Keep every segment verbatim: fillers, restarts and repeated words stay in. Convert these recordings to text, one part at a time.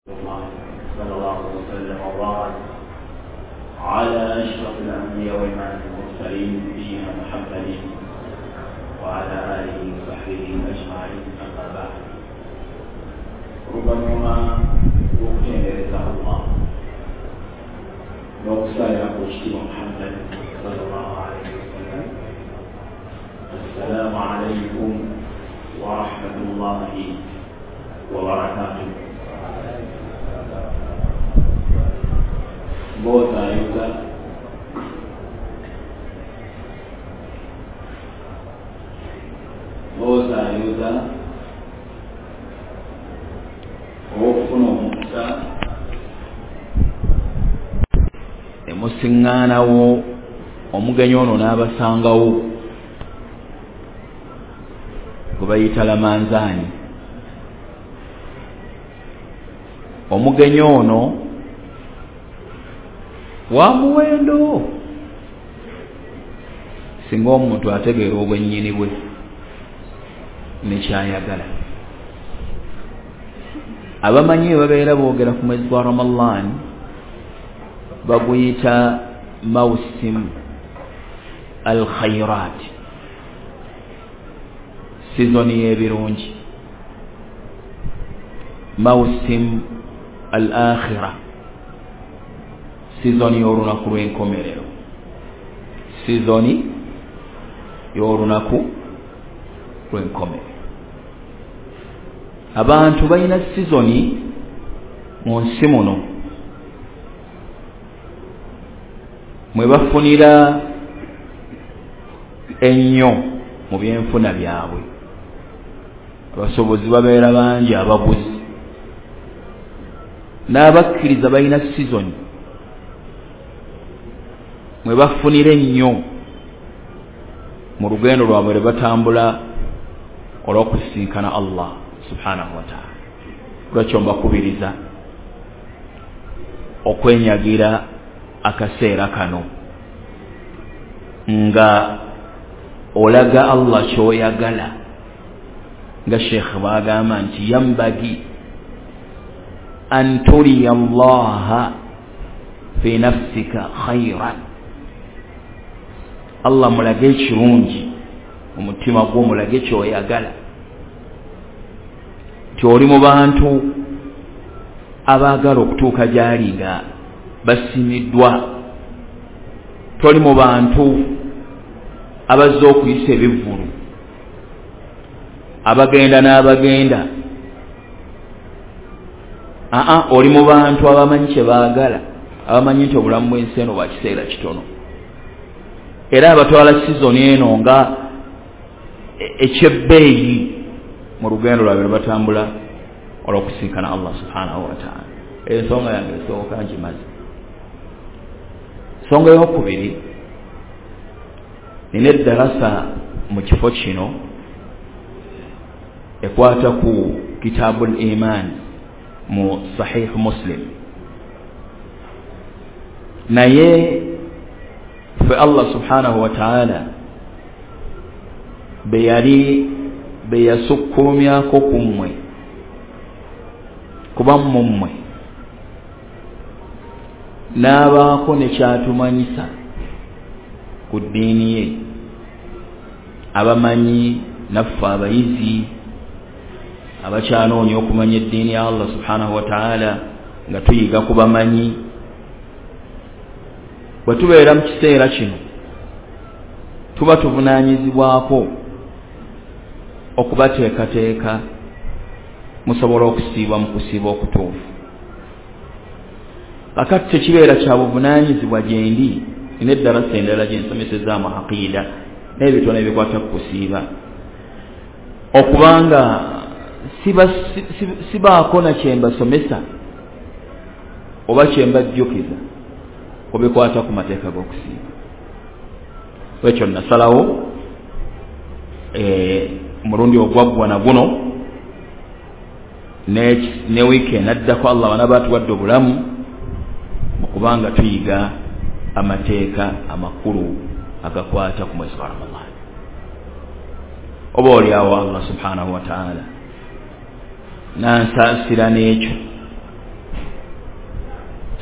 صلى الله وسلم وبارك على أشرف الأنبياء وإمام المرسلين نبينا محمد وعلى آله وصحبه أجمعين أما بعد. ربما وقتين رضاه الله نقصى يقوشي محمد صلى الله عليه وسلم. السلام عليكم ورحمة الله وبركاته. Both are user both are user ofuna omusa emusiŋŋaanawo omugenyi ono n'abasangawo gwe bayita lamanzaani. Omugenyi ono wa muwendo singa omuntu ategeera obwennyini bwe nekyayagala. Abamanyi babeera boogera ku mwezi gwa Ramadan baguyita mawsim al khairat, sizoni y'ebirungi, mawsim al akhirah, sizoni y'olunaku lw'enkomerero, sizoni y'olunaku lw'enkomerero. Abantu balina sizoni mu nsi muno mwe bafunira ennyo mu byenfuna byabwe. Abasobozi babeera bangi, abaguzi n'abakkiriza balina sizoni mwe bafunira ennyo mu lugendo lwabwe lwe batambula olw'okusisinkana Allah subhanahu wa ta'ala. Lwakyo mbakubiriza okwenyagira akaseera kano nga olaga Allah ky'oyagala, nga Sheikh baagamba nti yambagi an turiya Allaha fi nafsika khayran. Allah mulage ekirungi omutima gwo, mulage kyoyagala. Ti oli mu bantu abaagala okutuuka gy'ali nga basimiddwa, toli mu bantu abazze okuyisa ebivvulu, abagenda n'abagenda. Aa, oli mu bantu abamanyi kye baagala, abamanyi nti obulamu bw'ensi eno bwa kiseera kitono, era abatwala sizoni eno nga ekyebbeeyi mu lugendo lwabwe lwe batambula olw'okusinkana Allah subhanahu wa ta'ala. Ensonga yange esooka ngimaze. Ensonga ey'okubiri, nina eddarasa mu kifo kino ekwata ku kitaabul iman mu sahih Muslim. Naye fe Allah subhanahu wa ta'ala be yali be yasukkulumyako ku mmwe, kuba mu mmwe n'abaako ne kyatumanyisa ku ddiini ye. Abamanyi naffe abayizi abakyanoonya okumanya eddiini ya Allah subhanahu wa ta'ala nga tuyiga ku bamanyi, bwe tubeera mu kiseera kino tuba tuvunaanyizibwako okubateekateeka musobole okusiiba mu kusiiba okutuufu. Kakati tekibeera kya buvunaanyizibwa gye ndi. Nina eddarasa endala gye nsomesezaamu aqiida n'ebitono ebikwata ku kusiiba, okubanga sibaako na kye mbasomesa oba kye mbajjukiza obikwata ku mateeka g'okusiiba. Ekyo nasalawo mulundi ogwaggwa na guno ne weekend addako Allah wanaba atuwadde obulamu okubanga tuyiga amateeka amakulu agakwata ku mwezi wa Ramadan. Oba oliawo Allah subhanahu wa ta'ala n'ansaasira n'ekyo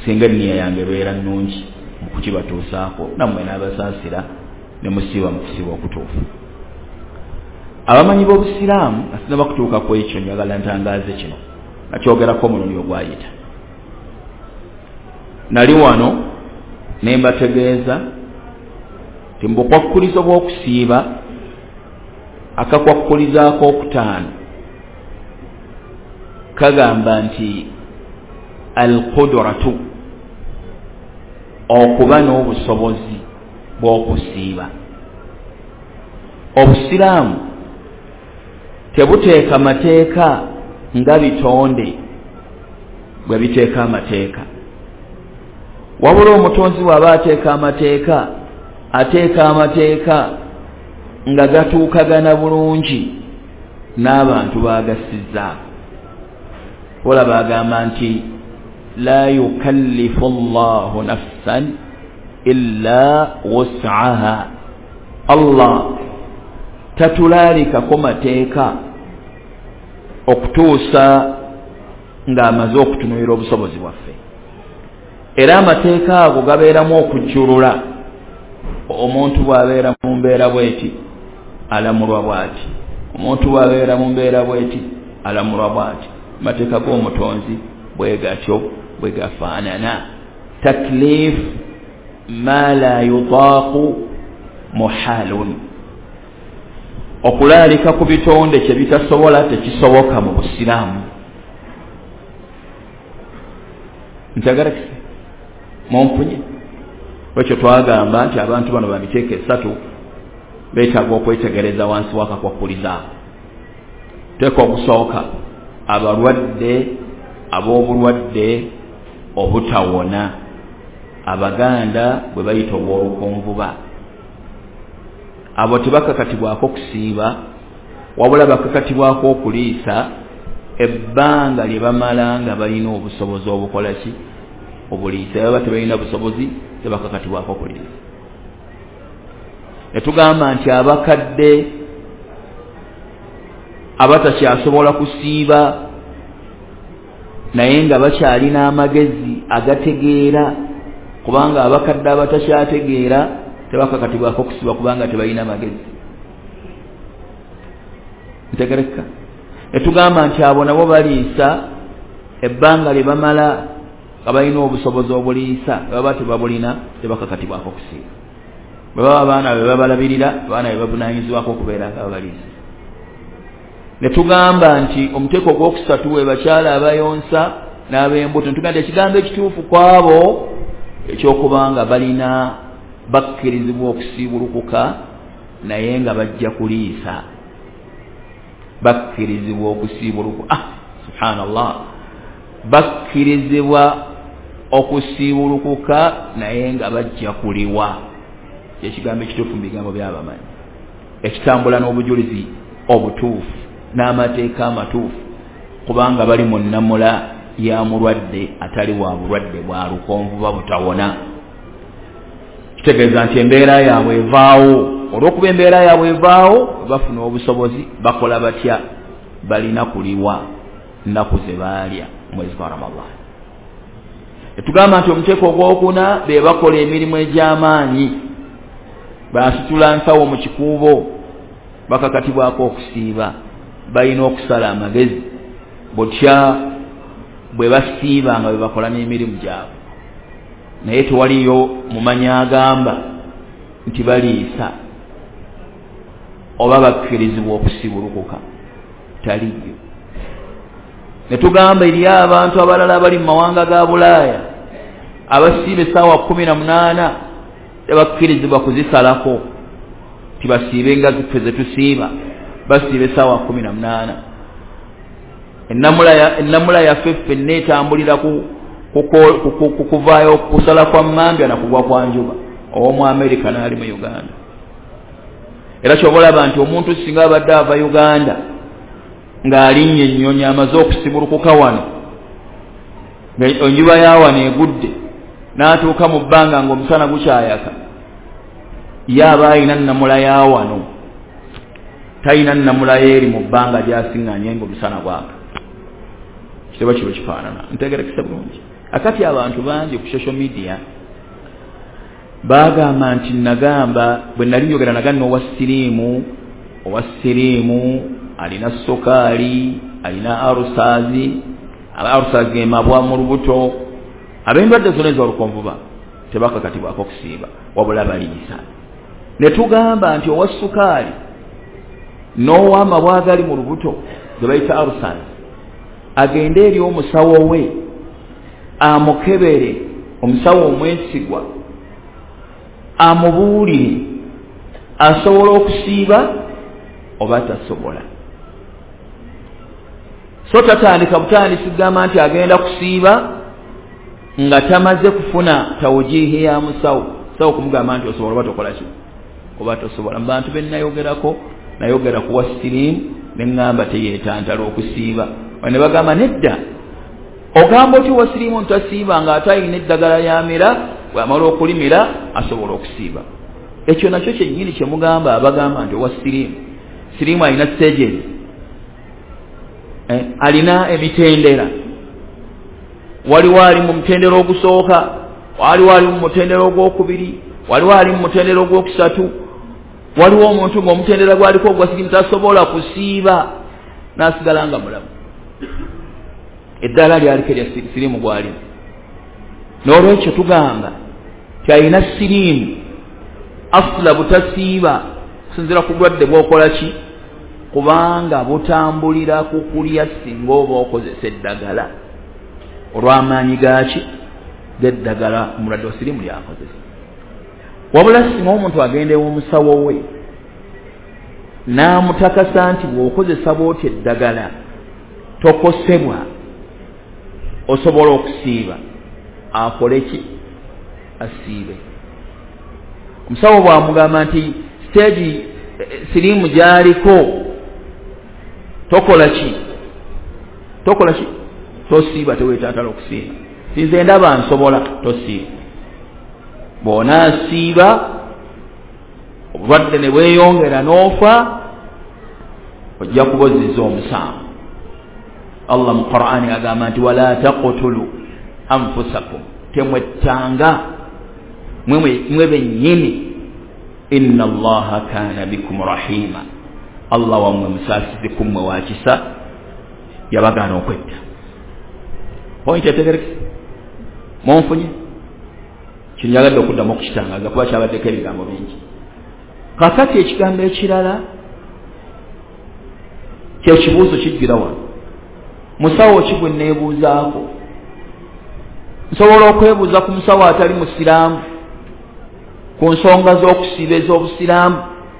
singa nniya yange beera nnungi mu kukibatuusaako nammwe n'abasaasira ne musiiba mu kusiiba okutuufu. Abamanyi b'Obusiraamu asina bakutuuka ku ekyo njagala ntangaaze kino nakyogerako omulundi ogwayita. Nali wano ne mbategeeza nti mu bukwakkulizo bw'okusiiba akakwakkulizo ak'okutaano kagamba nti al-qudratu okuba n'obusobozi bw'okusiiba. Obusiraamu tebuteeka mateeka nga bitonde bwe biteeka amateeka, wabula omutonzi bw'aba ateeka amateeka ateeka amateeka nga gatuukagana bulungi n'abantu baagasizaako. Ola bagamba nti la yukallifu Allahu nafsan illa wus'aha. Allah tatulaalikako mateeka okutuusa ng'amaze okutunuulira obusobozi bwaffe, era amateeka ago gabeeramu okujjulula. Omuntu bw'abeera mu mbeera bw'eti alamulwa bw'ati, omuntu bw'abeera mu mbeera bw'eti alamulwa bw'ati. Mateeka g'omutonzi bwe gatyo bwe gafaanana. Taklif ma la yutaaqu muhalun, okulaalika ku bitonde kye bitasobola tekisoboka mu Busiraamu. Njagala kise mumpunye lwekyo twagamba nti abantu bano bamiteeka esatu beetaaga okwetegereza wansi w'akakwakkulizo. Teeka okusooka abalwadde ab'obulwadde obutawona, Abaganda bwe bayita obw'olukonvuba. Abo tebakakatibwako kusiiba, wabula bakakatibwako okuliisa ebbanga lye bamala nga balina obusobozi obukola ki obuliisa. Baba tebalina busobozi tebakakatibwako kuliisa. Ne tugamba nti abakadde abatakyasobola kusiiba naye nga bakyalina amagezi agategeera, kubanga abakadde abatakyategeera tebakakatibwako kusiiba kubanga tebalina magezi. Ntegereka. Ne tugamba nti abo nabo baliisa ebbanga lye bamala nga balina obusobozi obuliisa, baba tebabulina tebakakatibwako kusiiba. Bwe baba abaana be babalabirira, abaana be bavunaanyizibwako okubeera nga babaliisa. Ne tugamba nti omuteeko gw'okusatu we bakyala abayonsa n'ab'embuto. Ne tugamba ekigambo ekituufu kwabo ekyokubanga balina bakkirizibwa okusiibulukuka naye nga bajja kuliisa. Bakkirizibwa okusiibulukuka, ah subhanallah, bakkirizibwa okusiibulukuka naye nga bajja kuliwa. Ekigambo ekituufu mu bigambo by'abamanyi ekitambula n'obujulizi obutuufu n'amateeka amatuufu, kubanga bali mu nnamula ya mulwadde atali wa bulwadde bwa lukonvuba butawona. Kitegeeza nti embeera yaabwe evaawo. Olw'okuba embeera yaabwe evaawo, bafuna obusobozi bakola batya? Balina kuliwa nnaku ze baalya mwezi gwa Ramadaan. Tugamba nti omuteeko ogwokuna be bakola emirimu egy'amaanyi, basitula nsawo mu kikuubo, bakakatibwako okusiiba, balina okusala amagezi butya bwe basiiba nga bwe bakola n'emirimu gyabwe. Naye tewaliyo mumanyi agamba nti baliisa oba bakkirizibwa okusiibulukuka, taliyo. Ne tugamba eri abantu abalala abali mu mawanga ga Bulaaya abasiiba essaawa kumi na munaana tebakkirizibwa kuzisalako tibasiibe nga ziffe ze tusiiba, basiiba essaawa kumi na munaana. Ennamula yaffe ffenna etambulira ku kuvaayo kusala kwa mmambya na kugwa kwa njuba ow'omu Amerika n'ali mu Uganda. Era kyoba olaba nti omuntu singa abadde ava Uganda ng'alinnye ennyonyi amaze okusibulukuka wano, enjuba ya wano egudde, n'atuuka mu bbanga ng'omusana gukyayaka, ye aba alina nnamula ya wano, talina nnamula yeeri mu bbanga gy'asiŋŋanye ng'omusana gwaka. teba kiba kifaanana ntegerekese bulungi akati abantu bangi ku social media bagamba nti nagamba bwe nali njogera naganna owa siriimu owa siriimu alina sokaali alina arusazi aba arusazi gemabwa mu lubuto ab'endwadde zonna ez'olukonvuba tebakakatibwako kusiiba wabula baliisa ne tugamba nti owa sukaali n'ow'amabwa agali mu lubuto ge bayita arusazi agende eri omusawo we amukebere omusawo omwesigwa amubuulire asobola okusiiba oba tasobola so tatandika butandisi kugamba nti agenda kusiiba nga tamaze kufuna tawujihi ya musawo sawo kumugamba nti osobola oba tokola ki oba tosobola mu bantu be nayogerako nayogera ku wasirimu ne ŋŋamba teyeetantala okusiiba ne bagamba nedda ogamba oti wasirimu ntasiiba nga ate ayina eddagala yamira bw'amala okulimira asobola okusiiba ekyo nakyo kyennyini kye mugamba abagamba nti owasirimu sirimu alina sejeri eh, alina emitendera waliwo ali mu mutendera ogusooka waliwo ali mu mutendera ogwokubiri waliwo ali mu mutendera ogwokusatu waliwo omuntu ng'omutendera gwaliko ogwasirimu tasobola kusiiba n'asigala nga mulamu eddala lyaliko erya sirimu gwalimu n'olwekyo tugamba ti alina sirimu asula butasiiba kusinzira ku bulwadde bw'okola ki kubanga butambulira ku kulya singa oba okozesa eddagala olw'amaanyi gaaki g'eddagala omulwadde wa sirimu lyakozesa wabula singa omuntu agenda ew'omusawo we n'amutakasa nti bw'okozesa bw'oti eddagala tokosebwa osobola okusiiba akole ki asiibe omusawo bw'amugamba nti siteegi sirimu gy'aliko tokola ki tokola ki tosiiba teweetantala okusiiba sinze ndaba nsobola tosiiba bw'onaasiiba obulwadde ne bweyongera n'ofa ojja kubozizza omusango Allah mu Qur'ani agamba nti wala taqtulu anfusakum temwettanga mwe bennyini inna Allaha kana bikum rahima Allah wamwe musaasizi kummwe wakisa yabagaana okwetta point etegerekese monfunye kinyagadde okuddamu okukitangaza kuba kyabaddeko ebigambo bingi kakati ekigambo ekirala kyekibuuzo kijjira wano musawo ki gwe neebuuzaako nsobola okwebuuza ku musawo atali musiraamu ku nsonga z'okusiiba ez'obusiraamu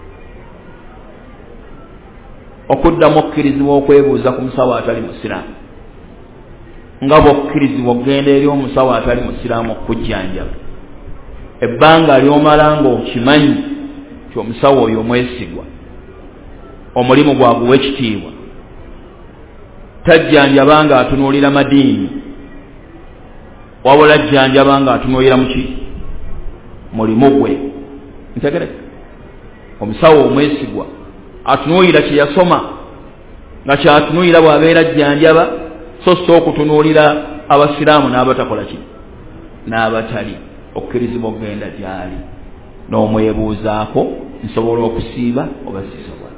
okuddamu okkirizibwa okwebuuza ku musawo atali musiraamu nga bw'okkirizibwa okgenda eri omusawo atali musiraamu okujjanjaba ebbanga ly'omala ng'okimanyi ti omusawo oyo omwesigwa omulimu gwaguwa ekitiibwa tajjanjaba nga atunuulira madiini wabula ajjanjaba nga atunuulira muki mulimu gwe ntegereka omusawo omwesigwa atunuulira kye yasoma nga kyatunuulira bw'abeera ajjanjaba so so okutunuulira abasiraamu n'abatakola ki n'abatali okkirizibwa okgenda gyali n'omwebuuzaako nsobola okusiiba oba sisobola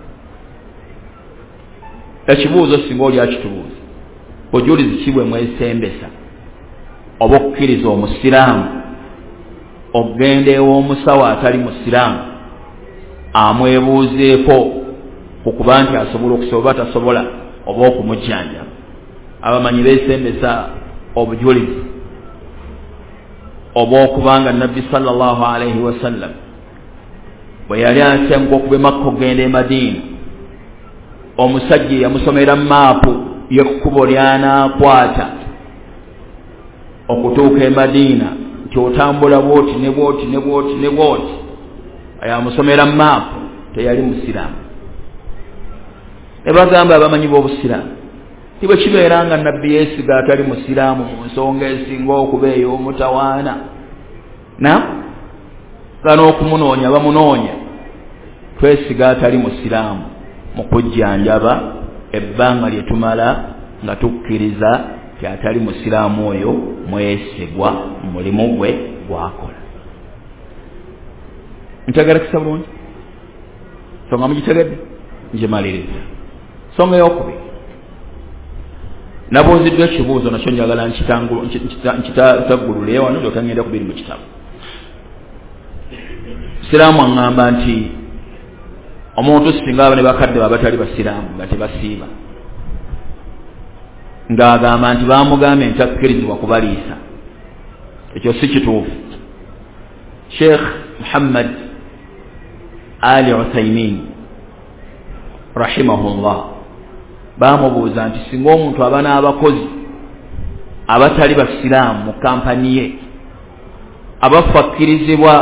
ekibuuzo singa oli akitubuuza bujulizi ki bwe mwesembesa oba okukkiriza omusiraamu okgenda ew'omusawo atali musiraamu amwebuuzeeko ku kuba nti asobola okusobola oba tasobola oba okumujjanjaba abamanyi beesembesa obujulizi oba okubanga nabbi sallallahu alaihi wasallam bwe yali asemka okuba emakka okgenda e Madiina omusajja yamusomera maapu y'ekkubo ly'anaakwata okutuuka e Madiina nti otambula bwoti ne bwoti ne bwoti ne bwoti ayamusomera maapu teyali musiraamu ne bagamba abamanyi b'obusiraamu tibwe kibeera nga nabbi yeesiga atali musiraamu mu nsonga esinga okuba ey'omutawaana na nga n'okumunoonya bamunoonya twesiga atali musiraamu mu kujjanjaba ebbanga lye tumala nga tukkiriza nti atali musiraamu oyo mwesigwa mu mulimu gwe gwakola. Ntegera kisa bulungi? Songa mugitegedde? Ngimaliriza. Songa eyokubiri, nabuuziddwa ekibuuzo nakyo njagala nkitaggulule wano ndyoka ngenda kubiri mu kitabo. Siraamu aŋŋamba nti omuntu singa aba ne bakadde babatali basiraamu nga tebasiiba, ng'agamba nti baamugambye nti takkirizibwa kubaliisa, ekyo si kituufu. Sheikh Muhammad Ali Uthaymin rahimahullah baamubuuza nti singa omuntu aba n'abakozi abatali basiraamu mu kampani ye, abafakkirizibwa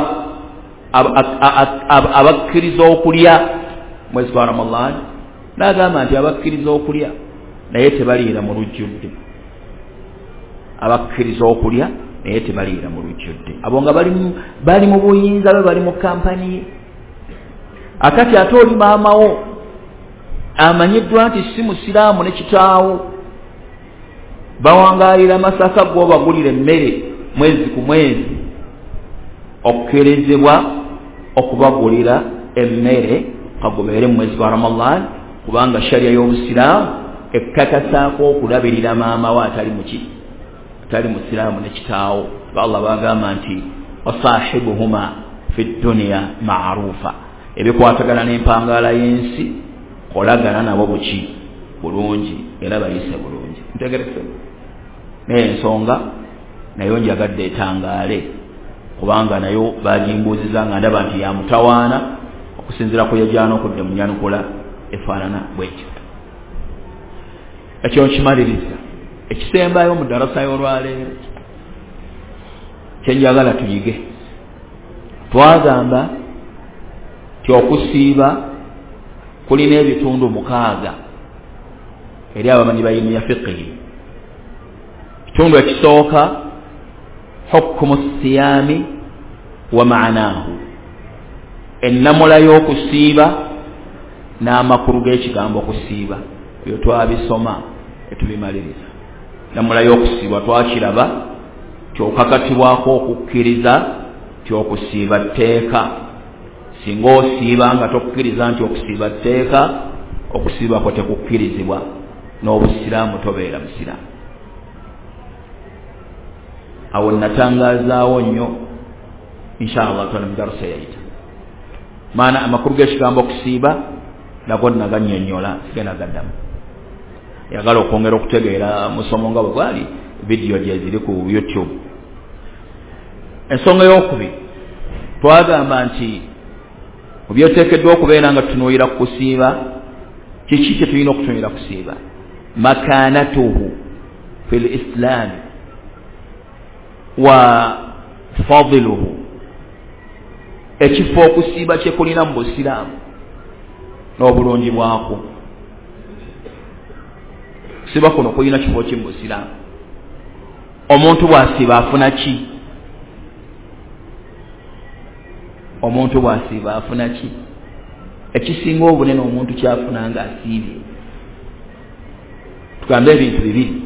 abakkiriza okulya mwezi gwa Ramadhan, n'agamba nti abakkiriza okulya naye tebaliira mu lujjudde, abakkiriza okulya naye tebaliira mu lujjudde, abo nga bali mu buyinza be, bali mu kampani ye. Akati ate oli maamawo amanyiddwa nti si musiraamu ne kitaawo, bawangaalira masaka g'obagulira emmere mwezi ku mwezi, okukkirizibwa okubagulira emmere kagubeere mu mwezi gwa Ramadhan, kubanga shariya y'obusiraamu ekkakasaako okulabirira maamawo atali muki atali musiraamu ne kitaawo. Allah bagamba nti wasahibuhuma fi dunya ma'rufa, ebikwatagana n'empangaala y'ensi kolagana nabo buki bulungi era bayise bulungi. Ntegerekese naye ensonga nayo njagadde etangaale, kubanga nayo bagimbuuziza nga ndaba nti ya mutawaana okusinziira ku yajjaana okudde mu nyanukula efaanana bwekyo. Ekyo nkimaliriza. Ekisembayo mu darasa y'olwaleero kyenjagala tuyige, twagamba ti okusiiba kulina ebitundu mukaaga eri abamanyi bayinu ya fiqhi. Kitundu ekisooka hukmu siyami wa maanaahu, ennamula y'okusiiba n'amakulu g'ekigambo okusiiba. Ebyo twabisoma etubimaliriza. Ennamula y'okusiiba twakiraba kyokakatibwako okukkiriza ti okusiiba tteeka. Singa osiiba nga tokkiriza nti okusiiba tteeka, okusiiba kwo tekukkirizibwa, n'obusiraamu tobeera musiraamu. Awo natangazaawo nnyo inshallah twana mu darasa yayita, maana amakulu g'ekigambo okusiiba nago nagannyonnyola, sigenda gaddamu. Yagala okwongera okutegeera musomo nga bwe gwali, vidiyo gye ziri ku YouTube. Ensonga y'okubiri, twagamba nti mu byoteekeddwa okubeera nga tutunuulira ku kusiiba, kiki kye tulina okutunuulira kusiiba? Makaanatuhu fil islaami wa fadiluhu, ekifo okusiiba kye kulina mu busiraamu n'obulungi bwako. Kusiiba kuno kulina kifo ki mu busiraamu? Omuntu bw'asiiba afuna ki? Omuntu bw'asiiba afuna ki? Ekisinga obunene omuntu kyafuna nga asiibye, tugambe ebintu bibiri.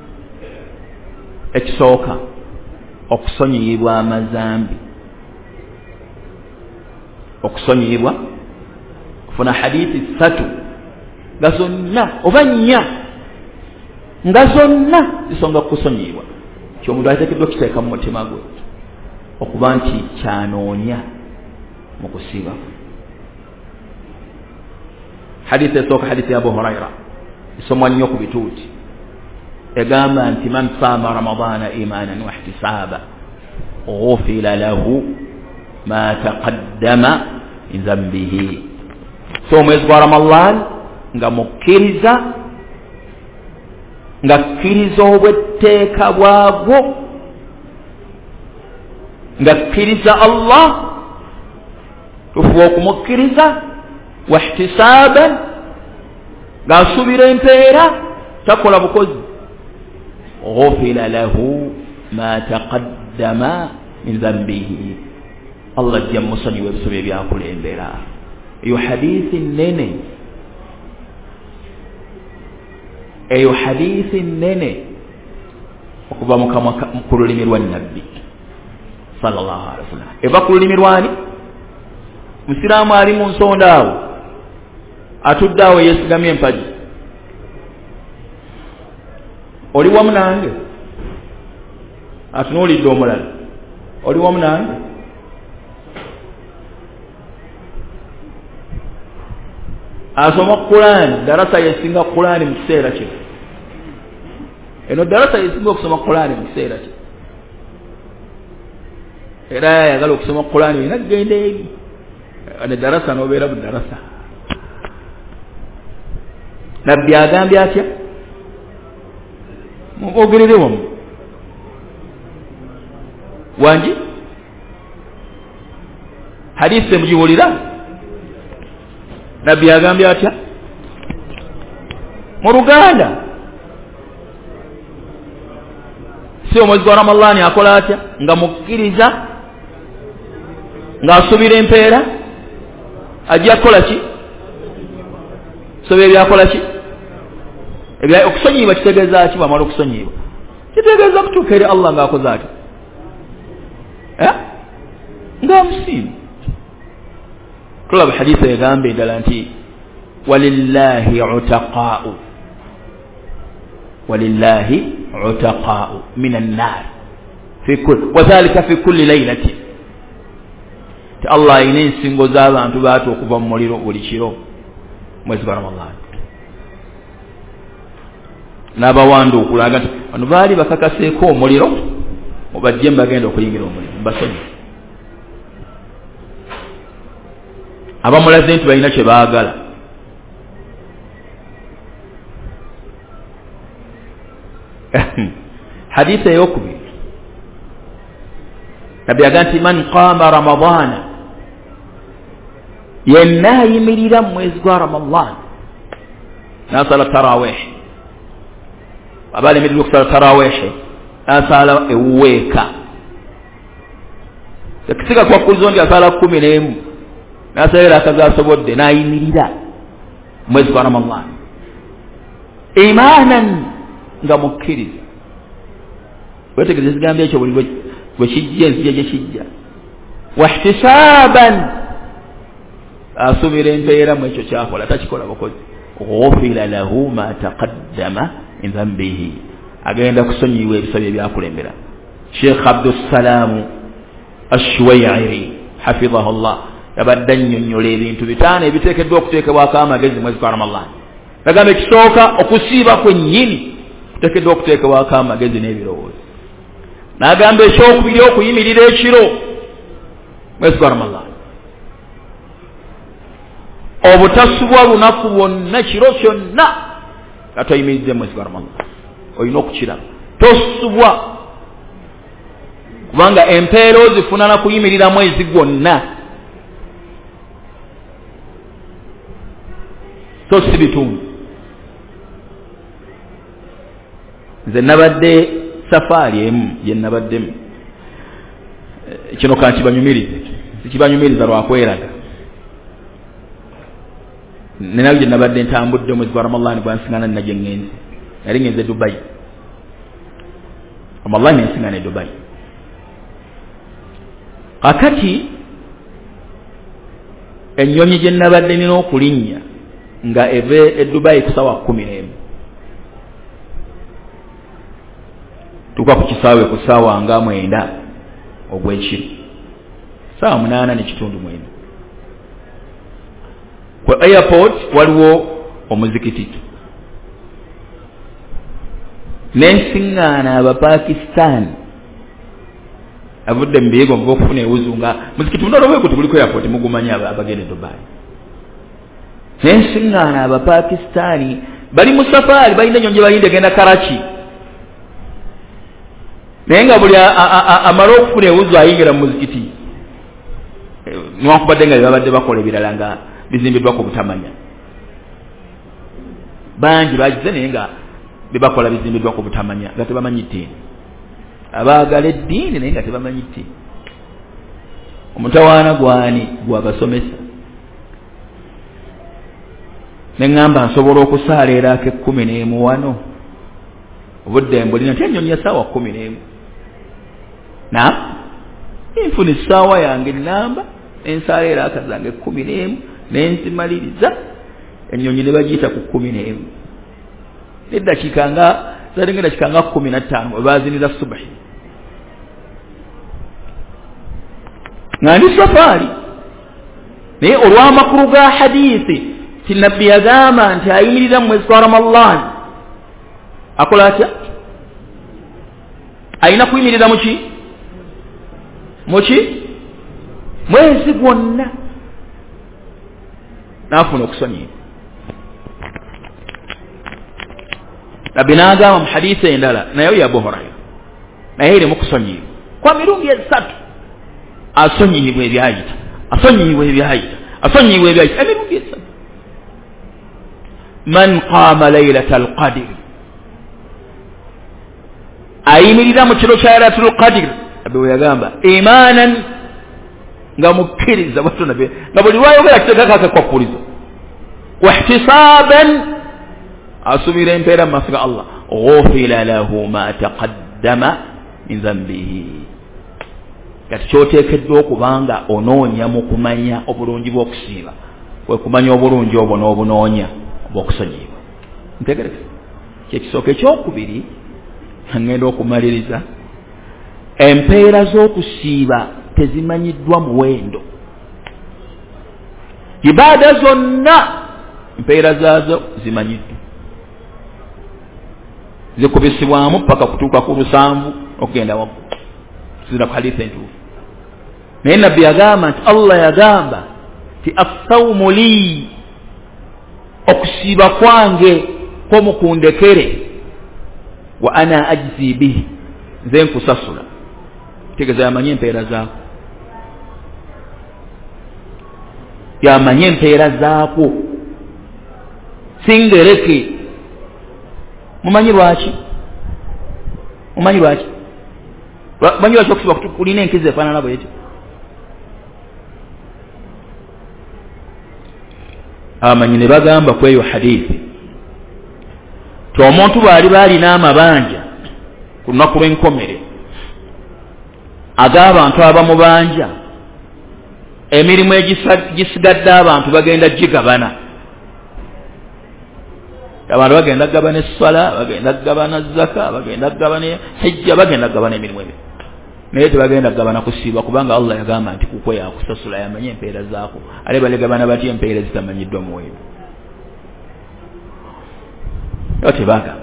Ekisooka okusonyiyibwa amazambi, okusonyiyibwa kufuna hadithi ssatu nga zonna oba nnya nga zonna zisonga kukusonyiyibwa. Ky'omuntu ateekeddwa okiteeka mu mutima gwe okuba nti kyanoonya mu kusiiba. Hadithi esooka hadithi ya Abu Huraira isomwa nnyo ku bituuti, egamba nti man saama ramadana imanan wa ihtisaba ghufira lahu ma taqaddama min dhanbihi. So mwezi gwa Ramadhan nga mukkiriza, nga kkiriza obwetteeka bwagwo, nga kkiriza Allah tufuba okumukkiriza, wa ihtisaban nga asuubira empeera takola bukozi, ghufira lahu ma taqaddama min dhanbihi, Allah ajja musonyiwa ebisobyo ebyakulembera. Eyo hadithi nene, eyo hadithi nene okuva mu kamwa ku lulimi lwa nabbi sallallahu alaihi wasallam. Eva ku lulimi lwani? Musiraamu ali mu nsonda awo atudde awo yeesigamye empagi, oli wamu nange? Atunuulidde omulala, oli wamu nange? Asoma Qur'an, darasa yesinga Qur'an mu kiseera kye. Eno darasa yesinga okusoma Qur'an mu kiseera kye. Era yagala okusoma Qur'an ina genda eri. Ane darasa n'obeera mu darasa. Nabbi agambye atya? Mubogerere wamu. Wangi? Hadisi mugiwulira? Nabbi agambye atya? Mu Luganda. Si omwezi gwa Ramadani akola atya? Nga mukkiriza, ng'asubira empeera, ajja kukola ki? Sobe ebyakola ki? Ebya okusonyiibwa kitegeeza ki bw'amala okusonyiibwa? Kitegeeza kutuuka eri Allah ng'akoze atya? Eh? Ng'amusiima. Tulaba hadisi egamba eddala nti walillahi utaqaa'u walillahi utaqaa'u minan nar fi kulli wa dhalika fi kulli laylatin. Ti Allah ayina ensingo z'abantu baatu okuva mu muliro buli kiro mwezi gwa Ramadani. N'abawanda okulaga nti bano baali bakakaseeko omuliro mubajje mbagenda okuyingira omuliro mbasonyi. Abamulaze nti balina kye baagala. Hadisi eyokubiri Nabbi agamba nti man qaama Ramadana, yenna ayimirira mu mwezi gwa Ramadani n'asala tarawih, aba alemereddwa okusala tarawih n'asala ewuweeka, tekisiga kwakkuluza ndi asala kkumi n'emu n'asalira akazaasobodde n'ayimirira mu mwezi gwa Ramadani imaanan nga mukkiriza. Wetegereza ekigambo ekyo buli bwe kijja enzija gye kijja. Wahtisaaban, asubira empeera mu ekyo kyakola, takikola bukozi. Ghufira lahu ma taqaddama min dhanbihi, agenda kusonyiibwa ebisabye byakulembera. Sheikh Abdussalam Ash-Shuway'iri hafidhahu Allah yabadde annyonnyola ebintu bitaano ebiteekeddwa okuteekebwako amagezi mwezi gwa Ramadani. Agamba ekisooka okusiiba kwennyini kuteekeddwa okuteekebwako amagezi n'ebirowoozo. N'agamba ekyokubiri okuyimirira ekiro mwezi gwa Ramadani, obutasubwa lunaku lwonna kiro kyonna nga toyimiridde mwezi gwa Ramadani, olina okukiraba. Tosubwa kubanga empeera ozifuna na kuyimirira mwezi gwonna, so si bitundu. Nze nabadde safaari emu gye nabaddemu, kino kankibanyumirize, sikibanyumiriza lwakweraga. Nenayo gye nabadde ntambudde omwezi gwa Ramadani gwansiŋŋana nina gye ŋŋenze, yali ŋŋenze Dubai. Ramadani nensiŋŋana e Dubai. Kakati ennyonyi gye nabadde nina okulinnya nga eve e Dubai ku ssaawa kkumi n'emu, tuka ku kisaawe ku ssaawa nga mwenda ogw'ekiro, ssaawa munaana n'ekitundu mwenda. Ku airport waliwo omuzikiti, n'ensiŋŋaana Abapakistan avudde mu biyigo ng'okufuna ewuzu nga muzikiti muno olw'eko teguliko airport mugumanya abagenda e Dubai. N'ensiŋŋaana Abapakistani bali mu safaari, balina ennyonyi balinde genda Karachi, naye nga buli amala okufuna ewuzu ayingira mu muzikiti, newankubadde nga babadde bakola ebirala nga bizimbiddwa ku butamanya. Bangi bagize naye nga bebakola bizimbiddwa ku butamanya nga tebamanyi ddiini, abaagala eddiini naye nga tebamanyi ddiini. Omutawaana gwani gwabasomesa. Ne ŋŋamba nsobola okusaala era ak'ekkumi n'emu wano obudde mbulina ntennyonyi ya ssaawa kumi n'emu na nfuna essaawa yange namba ensaala era akazange kumi n'emu nenzimaliriza ennyonyi ne bagiyita ku kumi n'emu neddakiika nga zalinga eddakiika nga kumi na ttaano bwe baaziniza subahi nga ndi safaari naye olw'amakulu ga hadiisi ti nabbi yagamba nti ayimirira mu mwezi gwa Ramadaan akola atya ayina kuyimirira muki muki mwezi gwonna naafuna okusonyiyibwa nabbi n'agamba mu hadiisi endala naye ya Abu Hurayra naye eri mu kusonyiyibwa kwa mirundi esatu asonyiyibwa ebyayita asonyiyibwa ebyayita asonyiyibwa ebyayita emirundi esatu man qaama laylatal qadr ayimirira mu kiro kya laylatul qadr abwe yagamba imanan nga mukkiriza batona be nga buli lwayogera kitegeka kakwakuliza wa ihtisaban asubira empeera mu maaso ga Allah ghufira lahu ma taqaddama min dhanbihi kati kyoteekeddwa okubanga onoonya mu kumanya obulungi bw'okusiiba kwe kumanya obulungi obwo n'obunoonya bw'okusonyiyibwa ntegereza kyekisooka ekyokubiri ngenda okumaliriza empeera z'okusiiba tezimanyiddwa muwendo ibaada zonna empeera zaazo zimanyiddwa zikubisibwamu paka kutuuka ku lusanvu okugenda waggulu sizira ku hadiisi entuufu naye nabbi yagamba nti Allah yagamba ti assawmu lii okusiiba kwange kw'omukundekere wa ana ajzi bihi nze nkusasula tegeza yamanye empeera zaako yamanye empeera zaako singereke mumanyi lwaki mumanyi lwaki mumanyi lwaki okusiba kulina enkizi efaanana bweti abamanyi ne bagamba ku eyo hadiisi ti omuntu baali baalina amabanja ku lunaku lw'enkomere ag'abantu abamubanja emirimu egisigadde abantu bagenda gigabana abantu bagenda gabana essala bagenda gabana zaka bagenda gabana hijja bagenda gabana emirimu ebyo naye tebagenda gabana kusiiba kubanga Allah yagamba nti kukwe yakusasula yamanye empeera zaako ale balegabana batya empeera zitamanyiddwa muwendo yo tebagamba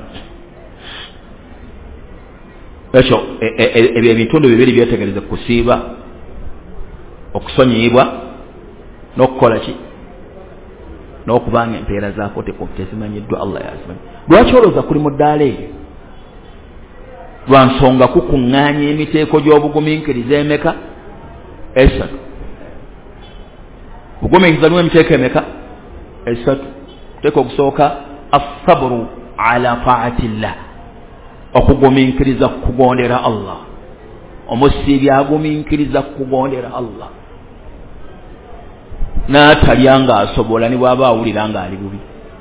ekyo ebyo ebitundu bibiri byetegereza kusiiba okusonyiyibwa n'okukola ki n'okubanga empeera zaako tezimanyiddwa Allah yazimanyi lwaki olowooza kuli mu ddaala eyo lwa nsonga kukuŋŋaanya emiteeko gy'obugumiikiriza emeka esatu bugumiikiriza niwo emiteeko emeka esatu teeka okusooka assabru ala taatillah okugumiikiriza kukugondera Allah omusiibi agumiikiriza kukugondera Allah n'atalya ng'asobola ne bw'aba awulira ng'ali bubi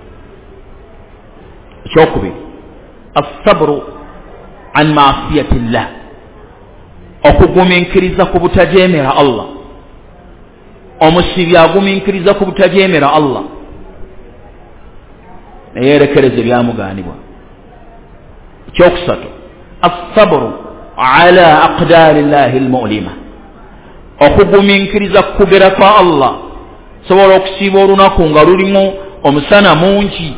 ekyokubiri assabru an maasiyatillah okugumiikiriza ku butajeemera Allah omusiibi agumiikiriza ku butajeemera Allah naye yerekereza ebyamugaanibwa ekyokusatu assabru ala aqdaari llahi almu'lima okugumiikiriza kukugera kwa Allah sobola okusiiba olunaku nga lulimu omusana mungi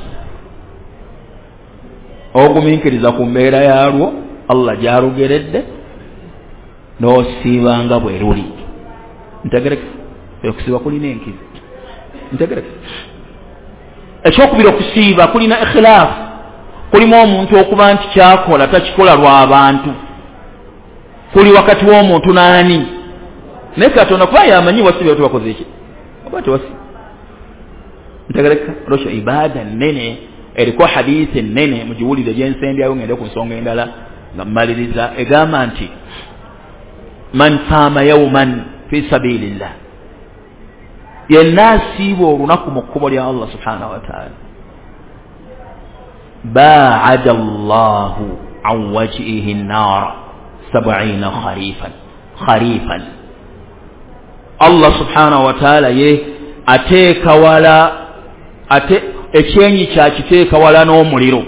ogumiikiriza ku mbeera yaalwo Allah gyalugeredde n'osiibanga bwe luli ntegereka okusiiba kulina enkizi ntegereka ekyokubiri okusiiba kulina ikhilaafu kulimu omuntu okuba nti kyakola takikola lw'abantu kuli wakati w'omuntu n'ani naye Katonda kuba yamanyi wasiibye tubakoze eki oba tewasi ntegereka olwekyo ibaada nnene eriko hadiisi nnene mugiwulire gyensendyayo ngende ku nsonga endala nga mmaliriza egamba nti man saama yawman fi sabilillah yenna asiiba olunaku mu kkubo lya Allah subhanahu wa ta'ala baada Allahu عن وجهه النار سبعين خريفا خريفا الله سبحانه وتعالى يه أتيك ولا أتي ekyenyi kyakiteeka wala n'omuliro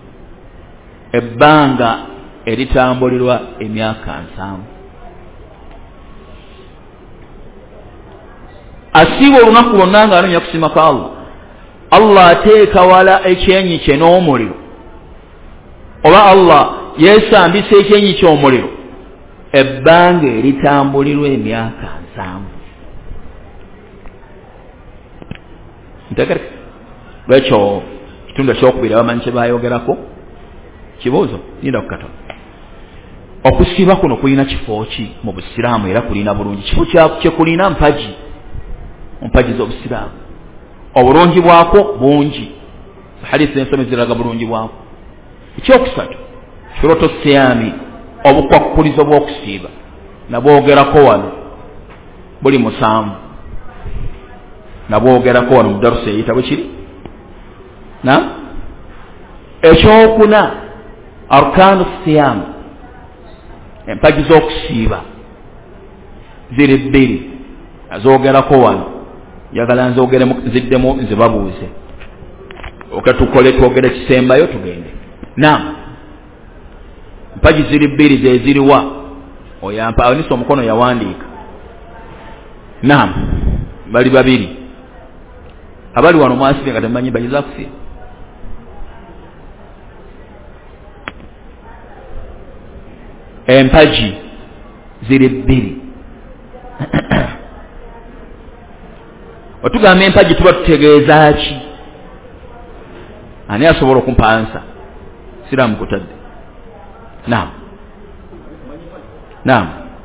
ebbanga eritambulirwa emyaka nsanvu. Asiiba olunaku lwonna ng'anoonya kusiima kwa Allah, Allah ateeka wala ekyenyi kye n'omuliro, oba Allah yeesambisa ekyenyi ky'omuliro ebbanga eritambulirwa emyaka nsanvu. Ntegereka lwekyo kitundu ekyokubiri abamanyi kye baayogerako kibuuzo linda kukatono. Okusiiba kuno kulina kifo ki mu busiraamu era kulina bulungi? Kifo kye kulina mpagi, mpagi z'obusiraamu obulungi bwako bungi, hadisi ensome ziraga bulungi bwako. Ekyokusatu shurutu siyami, obukwakkulizo bw'okusiiba nabwogerako wano buli musanvu, nabwogerako wano mu darusi eyitibwa kiri na ekyokuna arkanu siyam, empagi z'okusiiba ziri bbiri, azoogerako wano njagala nzoogeremu ziddemu nzibabuuze okatukole twogere kisembayo tugende. Naam, empagi ziri bbiri ze ziriwa oyampa awonisa omukono yawandiika. Naam, bali babiri abali wano mwasire nga temumanyi empagi za kusiiba. Empagi ziri bbiri. Otugamba empagi tuba tutegeeza ki? Ani asobola okumpa ansa? Siraamu kutadde. Naam. Naam.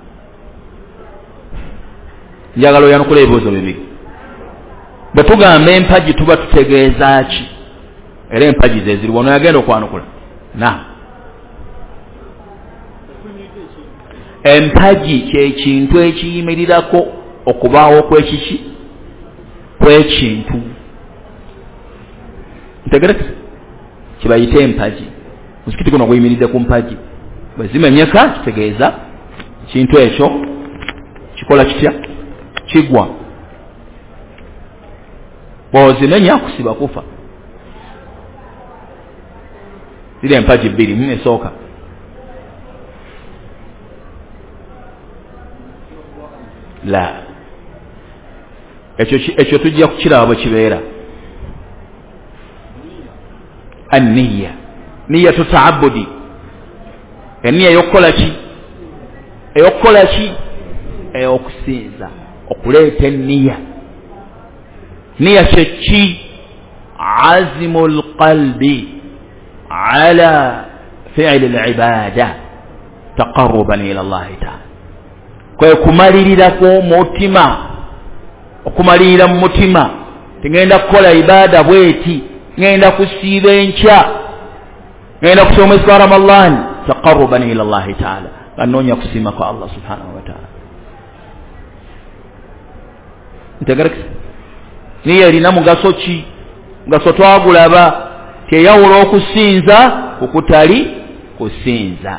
Njagala oyanukula ebibuuzo bibiri. Bwe tugamba empagi tuba tutegeeza ki? Era empagi ze ziri wano yagenda okwanukula. Naam. Empagi kyekintu ekiyimirirako okubaawo kw'ekiki kw'ekintu. Ntegereka kibayita empagi. Muzikiti guno guyimiridde ku mpagi, bwe zimenyeka kitegeeza ekintu ekyo kikola kitya? Kigwa. Bw'ozimenya kusiba kufa. Ziri empagi bbiri, mu esooka la ekyo ekyo tujja kukiraba bwe kibeera. Anniya, niyatu taabudi, eniya ey'okukola ki? Ey'okukola ki? Ey'okusinza, okuleeta enniya. Niya kye ki? Azimu lqalbi ala fi'li al-ibada taqarruban ila Allah ta'ala, kwe kumalirira kw'omutima, okumalirira mu mutima. Tegenda kukola ibada bweti, ngenda kusiiba enkya, ngenda kusoma mwezi gwa Ramadhan taqarruban ila Allah ta'ala, anoonya kusiima kwa Allah subhanahu wa ta'ala. Ntegereka niyo erina mugaso ki? Mugaso twagulaba, teyawula okusinza kukutali kusinza.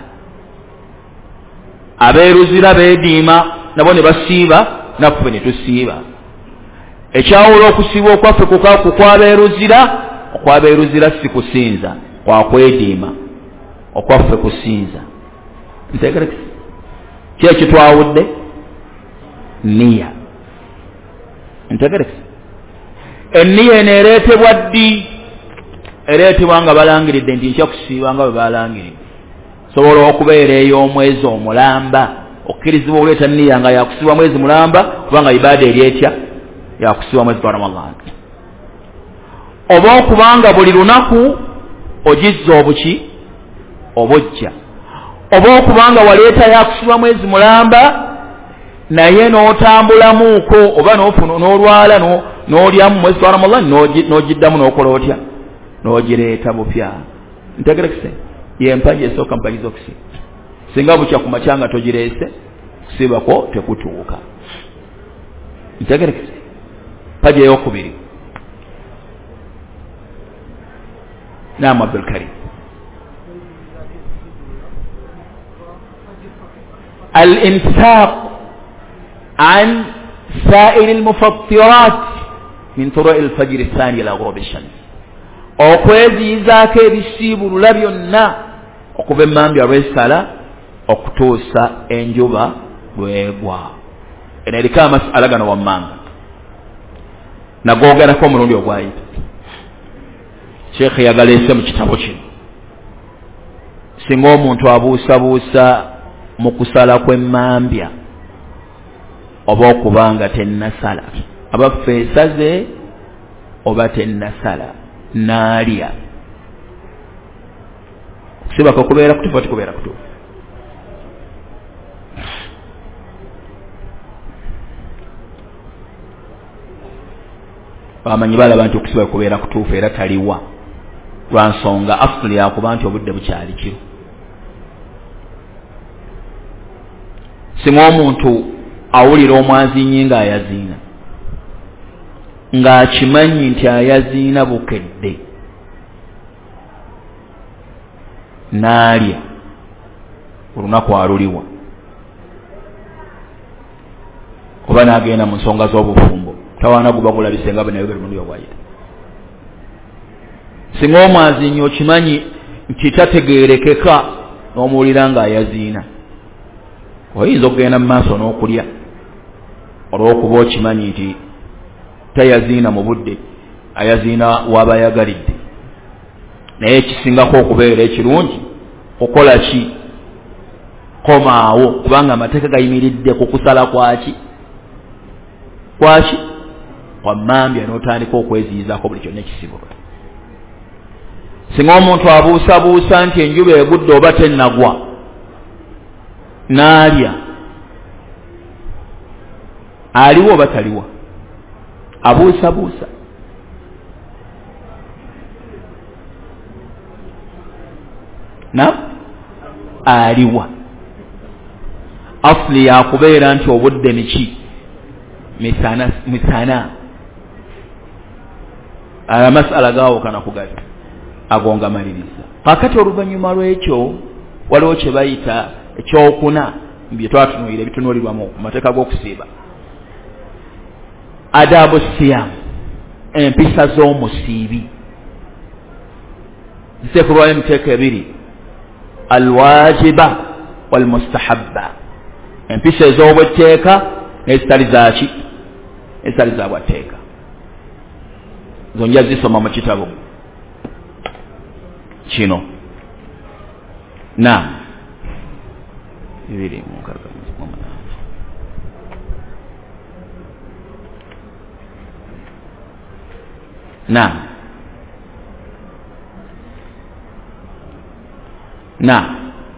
Abeeruzira beediima nabo ne basiiba, naffe ne tusiiba. Ekyawula okusiiba okwaffe kukwabeeruzira, okwabeeruzira si kusinza, kwa kwediima, okwaffe kusinza. Ntegereka ki ekitwawudde? Niya. Ntegereka enniya eno ereetebwa ddi? Ereetebwa nga balangiridde nti nkya kusiiba nga bwe balangiridde. Sobola okubeera ey'omwezi omulamba, okkirizibwa okuleeta nniya nga yakusiiba mwezi mulamba, kubanga ibaada eri etya? Yakusiiba mwezi gwa Ramadhan. Oba okubanga buli lunaku ogizza obuki? Obujja. Oba okubanga waleeta yakusiiba mwezi mulamba naye n'otambulamuuko oba n'ofuna n'olwala n'olyamu mwezi gwa Ramadhan n'ogiddamu n'okola otya? N'ogireeta bupya. Ntegerekese y'empagi esooka mpagi z'okusiiba. Singa bukya ku makya nga togireese, kusiiba kwo tekutuuka. Ntegerekese mpagi ey'okubiri. Naam Abdul Karim. الإمساك عن سائر المفطرات من طلوع الفجر الثاني إلى غروب الشمس okweziyizaako ebisiibulula byonna okuva emmambya lw'esala okutuusa enjuba lwegwa. eno eriko amasala gano wammanga nagoogerako omulundi ogwayita sheekhe yagaleese mu kitabo kino. singa omuntu abuusabuusa mu kusala kw'emmambya oba okubanga tennasala abaffe esaze oba tennasala naalya okusibako kubeera kutuufu ati kubeera kutuufu. bamanyi balaba nti okusiba kubeera kutuufu era taliwa lwa nsonga afuli yakuba nti obudde bukyali kiro. singa omuntu awulira omwazinyi ng'ayaziina ng'akimanyi nti ayaziina bukedde n'alya olunaku aluliwa oba n'agenda mu nsonga z'obufumbo tawaana guba gulabise nga bwenayogera omundi ogwayita. singa omwazinyi okimanyi nti tategeerekeka n'omuwulira ng'ayaziina oyinza okugenda mu maaso n'okulya olw'okuba okimanyi nti tayaziina mu budde ayaziina waabayagalidde. naye ekisingako okubeera ekirungi okola ki? komaawo kubanga amateeka gayimiridde ku kusala kwaki kwaki kwa mmambya n'otandika okweziyizaako buli kyonna ekisibulwa. singa omuntu abuusabuusa nti enjuba egudde oba tennagwa n'alya aliwo oba taliwa? abuusabuusa na aliwa. asli yakubeera nti obudde niki misana misana amasala gaawukana ku gali agonga maliriza. kakati oluvannyuma lw'ekyo waliwo kye bayita ekyokuna bye twatunuulira ebitunuulirwa mu mateeka g'okusiiba adabu siyam empisa z'omusiibi ziteekulwayo emiteeko ebiri alwajiba walmustahabba empisa ez'obwetteeka n'ezitali zaki ezitali za bwatteeka zonja zisoma mu kitabo kino. naam bibiri mu nkaaga mu munaana naam naam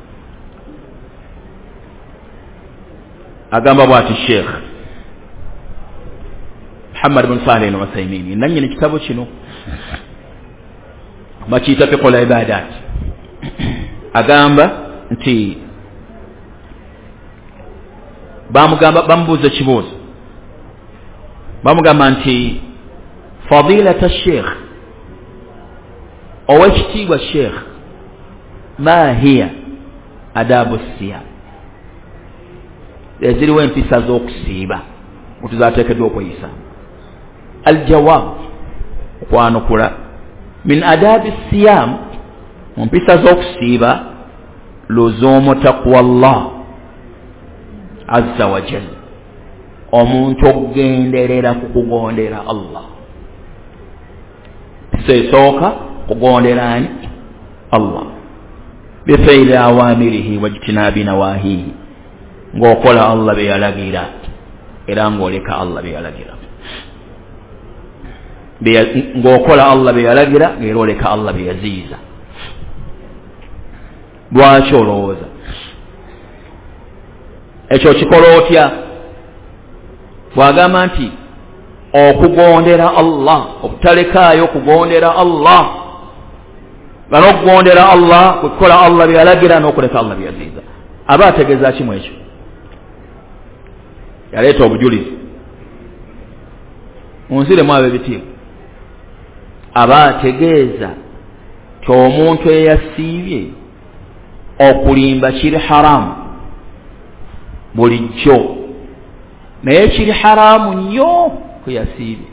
agamba bw'ati sheekh Muhammad bin Salih al-Uthaymeen nannyini ekitabo kino bakiyita fiqhul ibadat agamba nti bamugamba bamubuuza ekibuuzo bamugamba nti fadilata sheekh owekitiibwa sheekh ma hiya adabu siyam eziriwo empisa z'okusiiba mutuzateekeddwa okweyisa. aljawab okwanukula min adabi siyam mu mpisa z'okusiiba luzumu taqwa Allah azza wa jalla omuntu okugenderera ku kugondera Allah. sesooka kugondera ani Allah bifeili awamirihi wajtinabi nawahihi ng'okola Allah bye yalagira era ng'oleka Allah bye yalagira ng'okola Allah bye yalagira era oleka Allah bye yaziyiza. lwaki olowooza ekyo kikola otya? bw'agamba nti okugondera Allah obutalekaayo okugondera Allah nga n'okugondera Allah kukola Allah bye yalagira n'okuleka Allah bye yaziyiza. aba ategeeza kimu ekyo? yaleeta obujulizi munziremu ab'ebitiibwa aba ategeeza ti omuntu eyasiibye okulimba kiri haramu bulijjo naye kiri haramu nnyo kuyasiibye.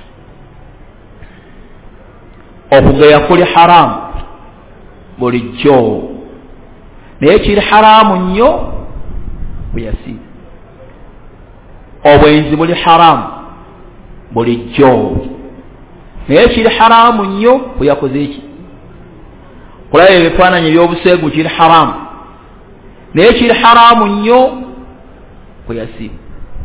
Okugeya kuli haramu bulijjo naye kiri haramu nnyo kuyasiibye. Obwenzi buli haramu bulijjo naye kiri haramu nnyo kuyakoze eki. Kulaba ebifaananyi ebyobuseegu kiri haramu naye kiri haramu nnyo kuyasiibye.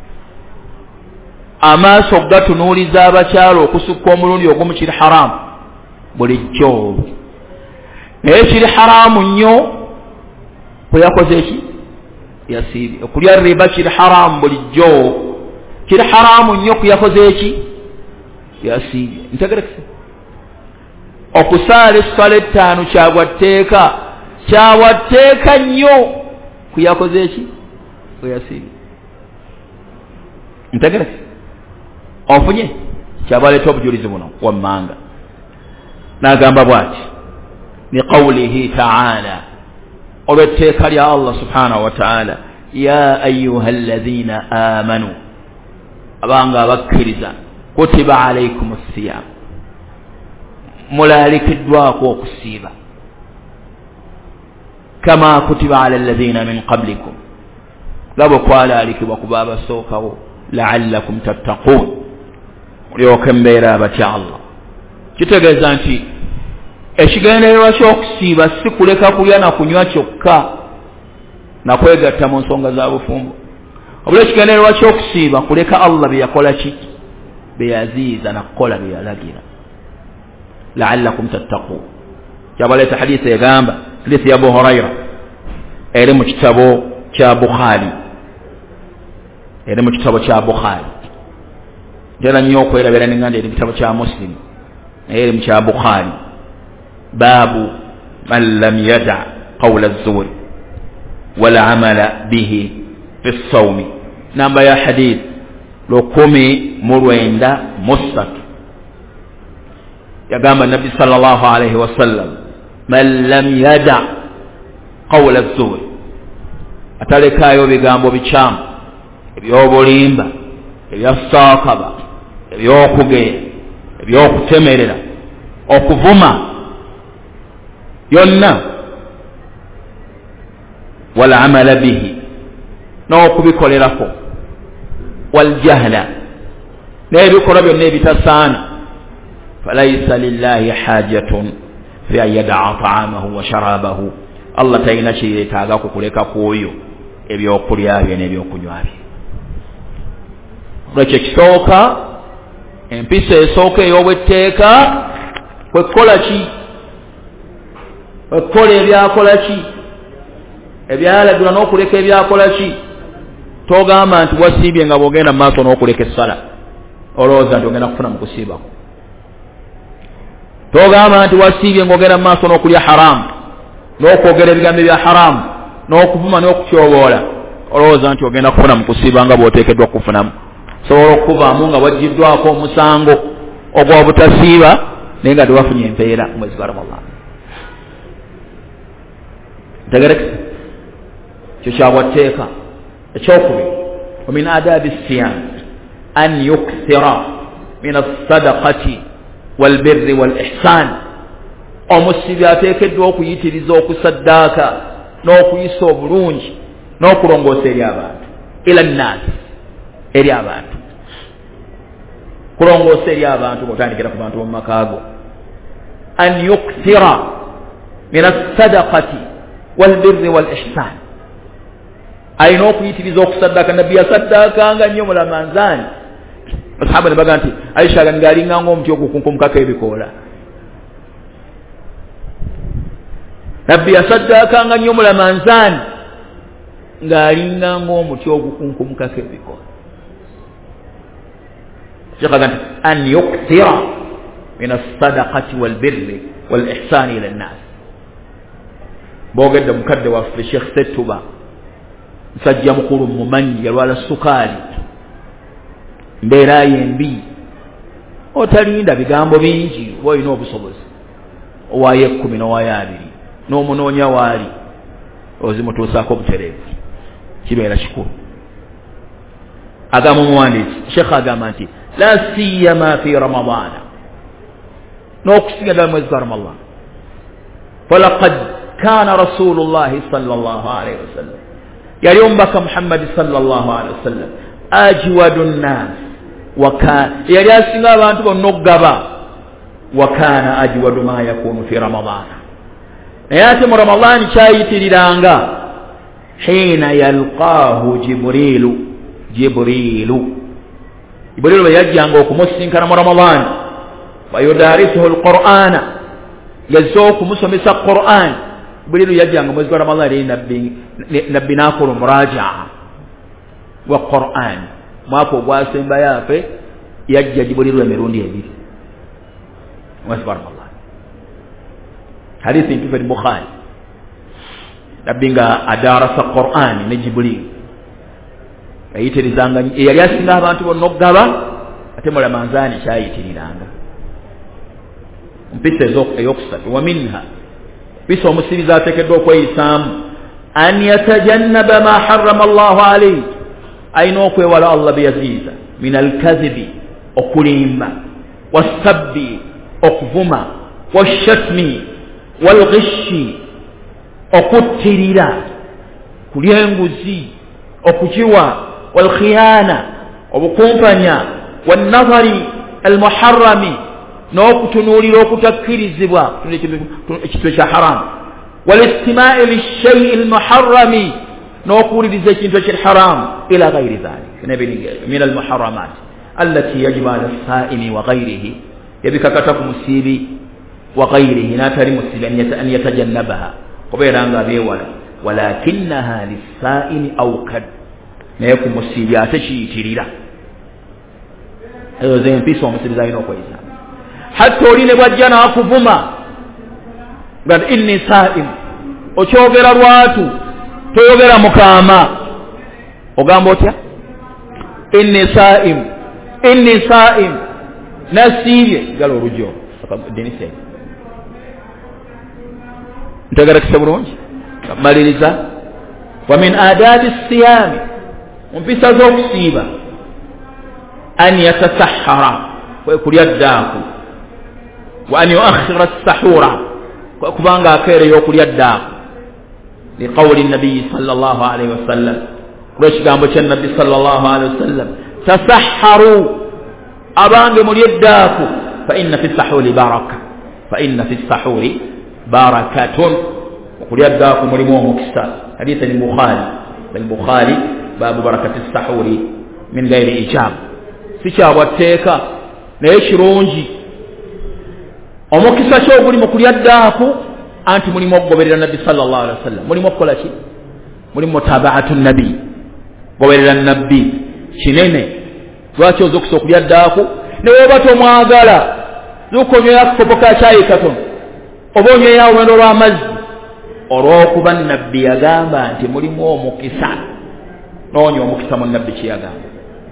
Amaaso gatunuuliza abakyala okusukka omulundi ogumu kiri haramu bulijjo naye kiri haramu nnyo kuyakoze eki yasiibye. Okulya riba kiri haramu bulijjo kiri haramu nnyo kuyakoze eki yasiibye. Ntegerekese okusaala essala ettaano kyagwatteeka kyawatteeka nnyo kuyakoze eki kuyasiibye. Ntegerekese ofunye kyabaleeta obujulizi buno wammanga n'agamba bw'ati ni qawlihi ta'ala olw'etteeka lya Allah subhanahu wa ta'ala ya ayyuha alladhina amanu abanga abakkiriza kutiba alaykum as-siyam mulalikiddwako okusiiba kama kutiba ala alladhina min qablikum labo kwalalikibwa kuba abasookawo la'allakum tattaqun mulyoke mbeera abatya Allah. Kitegeeza nti ekigendererwa ky'okusiiba si kuleka kulya na kunywa kyokka na kwegatta mu nsonga za bufumbo. Obula ekigendererwa ky'okusiiba kuleka Allah bye yakola ki bye yaziiza na kukola bye yalagira la'allakum tattaqun. Kyabaleeta hadithi egamba hadithi ya Abu Huraira eri mu kitabo kya Bukhari eri mu kitabo kya Bukhari njala nnyo okwerabira n'enganda eri mu kitabo kya Muslim eri mu kya Bukhari baabu man lam yada qawla az-zur wal amala bihi fi as-sawm. Namba ya hadith lukumi mu lwenda mu ssatu yagamba Nabi sallallahu alayhi wa sallam man lam yada qawla az-zur atalekaayo bigambo bikyamu ebyobulimba ebyasaakaba ebyokugeya ebyokutemerera okuvuma yonna wal amala bihi n'okubikolerako wal jahla n'ebikolwa byonna ebitasaana falaysa lillahi hajatun fi an yada'a ta'amahu wa sharabahu. Allah talina kiyeetaaga kukuleka kwoyo ebyokulya bye n'ebyokunywa bye. Olwekyo ekisooka empisa esooka ey'obwetteeka kwekukola ki kwekukola ebyakola ki ebyalagirwa n'okuleka ebyakola ki. Togamba nti wasiibye nga bw'ogenda mu maaso n'okuleka essala olowooza nti ogenda kufuna mu kusiibako. Togamba nti wasiibye ng'ogenda mu maaso n'okulya haramu n'okwogera ebigambo ebya haramu n'okuvuma n'okutyoboola olowooza nti ogenda kufuna mu kusiiba nga bw'oteekeddwa kufunamu. Sobola okuvaamu nga wajjiddwako omusango ogw'obutasiiba naye nga tewafunye empeera mu mwezi gwa Ramadaan. Ntegerekese kyo kyabwatteeka ekyokubiri wa min adaabi as-siyam an yukthira min as-sadaqati wal birri wal ihsan. Omusibi ateekeddwa okuyitiriza okusaddaaka n'okuyisa obulungi n'okulongoosa eri abantu ila nnaasi eri abantu kulongoosa eri abantu ng'otandikira ku bantu b'omu makaago. An yukthira min as-sadaqati wal birri wal ihsan ayina okuyitiriza okusaddaaka. Nabbi yasaddaakanga nnyo mu Ramadaan. Asahaba ne baga nti Aisha ng'alinganga omuti ogukunkumukako ebikoola. Nabbi yasaddaakanga nnyo mu Ramadaan ng'alinganga omuti ogukunkumukako ebikoola. Kyekaga nti an yukthira min as-sadaqati wal birri wal ihsani ila nnaas. Boogedde mukadde waffe Sheikh Settuba musajja mukulu mumanyi yalwala sukaali mbeera yembi otalinda bigambo bingi bw'olina obusobozi owaayo ekkumi n'owaayo abiri n'omunoonya waali ozimutuusaako obutereevu kibeera kikulu. agamba muwandiisi Sheikh agamba nti la siyama fi ramadana n'okusinga ddala mwezi gwa Ramadan falaqad kana rasulullahi sallallahu alayhi wasallam yali omubaka Muhammad sallallahu alayhi wasallam ajwadu nnas wa kana yali asinga abantu bonna okugaba wa kana ajwadu ma yakunu fi ramadana naye ate mu Ramadani kyayitiriranga hina yalqaahu jibrilu jibrilu jibrilu bwe yajjanga okumusinkana mu Ramadani wayudarisuhu alqur'ana yazza okumusomesa Qur'an jibrilu yajjanga mwezi gwa Ramadani nabbi nabbi nakola murajaa wa Qur'an mwaka ogwasemba yafe yajja jibrilu emirundi ebiri mwezi gwa Ramadani hadithi ntufu al-Bukhari nabinga adarasa Qur'an ne Jibril ayitirizanga yali asinga abantu bonna okugaba ate mulamanzani kyayitiriranga mpisa eyokusatu wa minha bisa omusiriza ateekeddwa okweyisaamu an yatajannaba ma harrama Allahu alayhi ayina okwewala Allah beyaziiza min alkazibi okulimba wasabbi okuvuma washatmi walghishi okuttirira kulya enguzi okukiwa walkhiyana obukumpanya wannadhari almuharrami n'okutunuulira okutakkirizibwa ekintu ekya haramu walistimai lishai almuharrami n'okuwuliriza ekintu ekya haramu ila ghairi dhalik nebinigero min almuharramat allati yajibu ala saimi wa ghairihi yabikakata ku musiibi wa ghairihi natali musiibi an yatajannabaha kubeeranga beewala walakinaha lissaimi awkad naye ku musiibi ate kiyitirira ezo zempisa omusibizi alina okweyisa hatta oli ne bwajja n'akuvuma nga inni saim okyogera lwatu toyogera mukaama ogamba otya inni saim inni saim nasiibye gala olujjo denise ntegerekese bulungi maliriza wa min adabi siyami mumpisa z'okusiiba an yatasahhara kwe kulya ddaaku wa an yuakhira as-sahura kwe kubanga akeereyo okulya ddaaku liqawli nabiyi sallallahu alayhi wasallam kulw'ekigambo kya nabbi sallallahu alayhi wasallam tasahharu abange mulye ddaaku fa inna fi sahuri baraka fa inna fi sahuri barakatun okulya ddaaku mulimu omukisa haditha ni bukhari al-bukhari babu barakati as-sahuri min ghairi ijab sikyabwatteeka naye kirungi omukisa kyoguli mu kulya ddaaku anti mulimu okugoberera nabbi sallallahu alaihi wasallam mulimu okukola ki mulimu mutabaatu nabi goberera nabbi kinene lwaki oza okusa okulya ddaaku newoba tomwagala zukonywera akakopo ka kyayi katono oba onywera olwendo lw'amazzi olw'okuba nabbi yagamba nti mulimu omukisa noonya omukisa mu nabbi kyeyagamba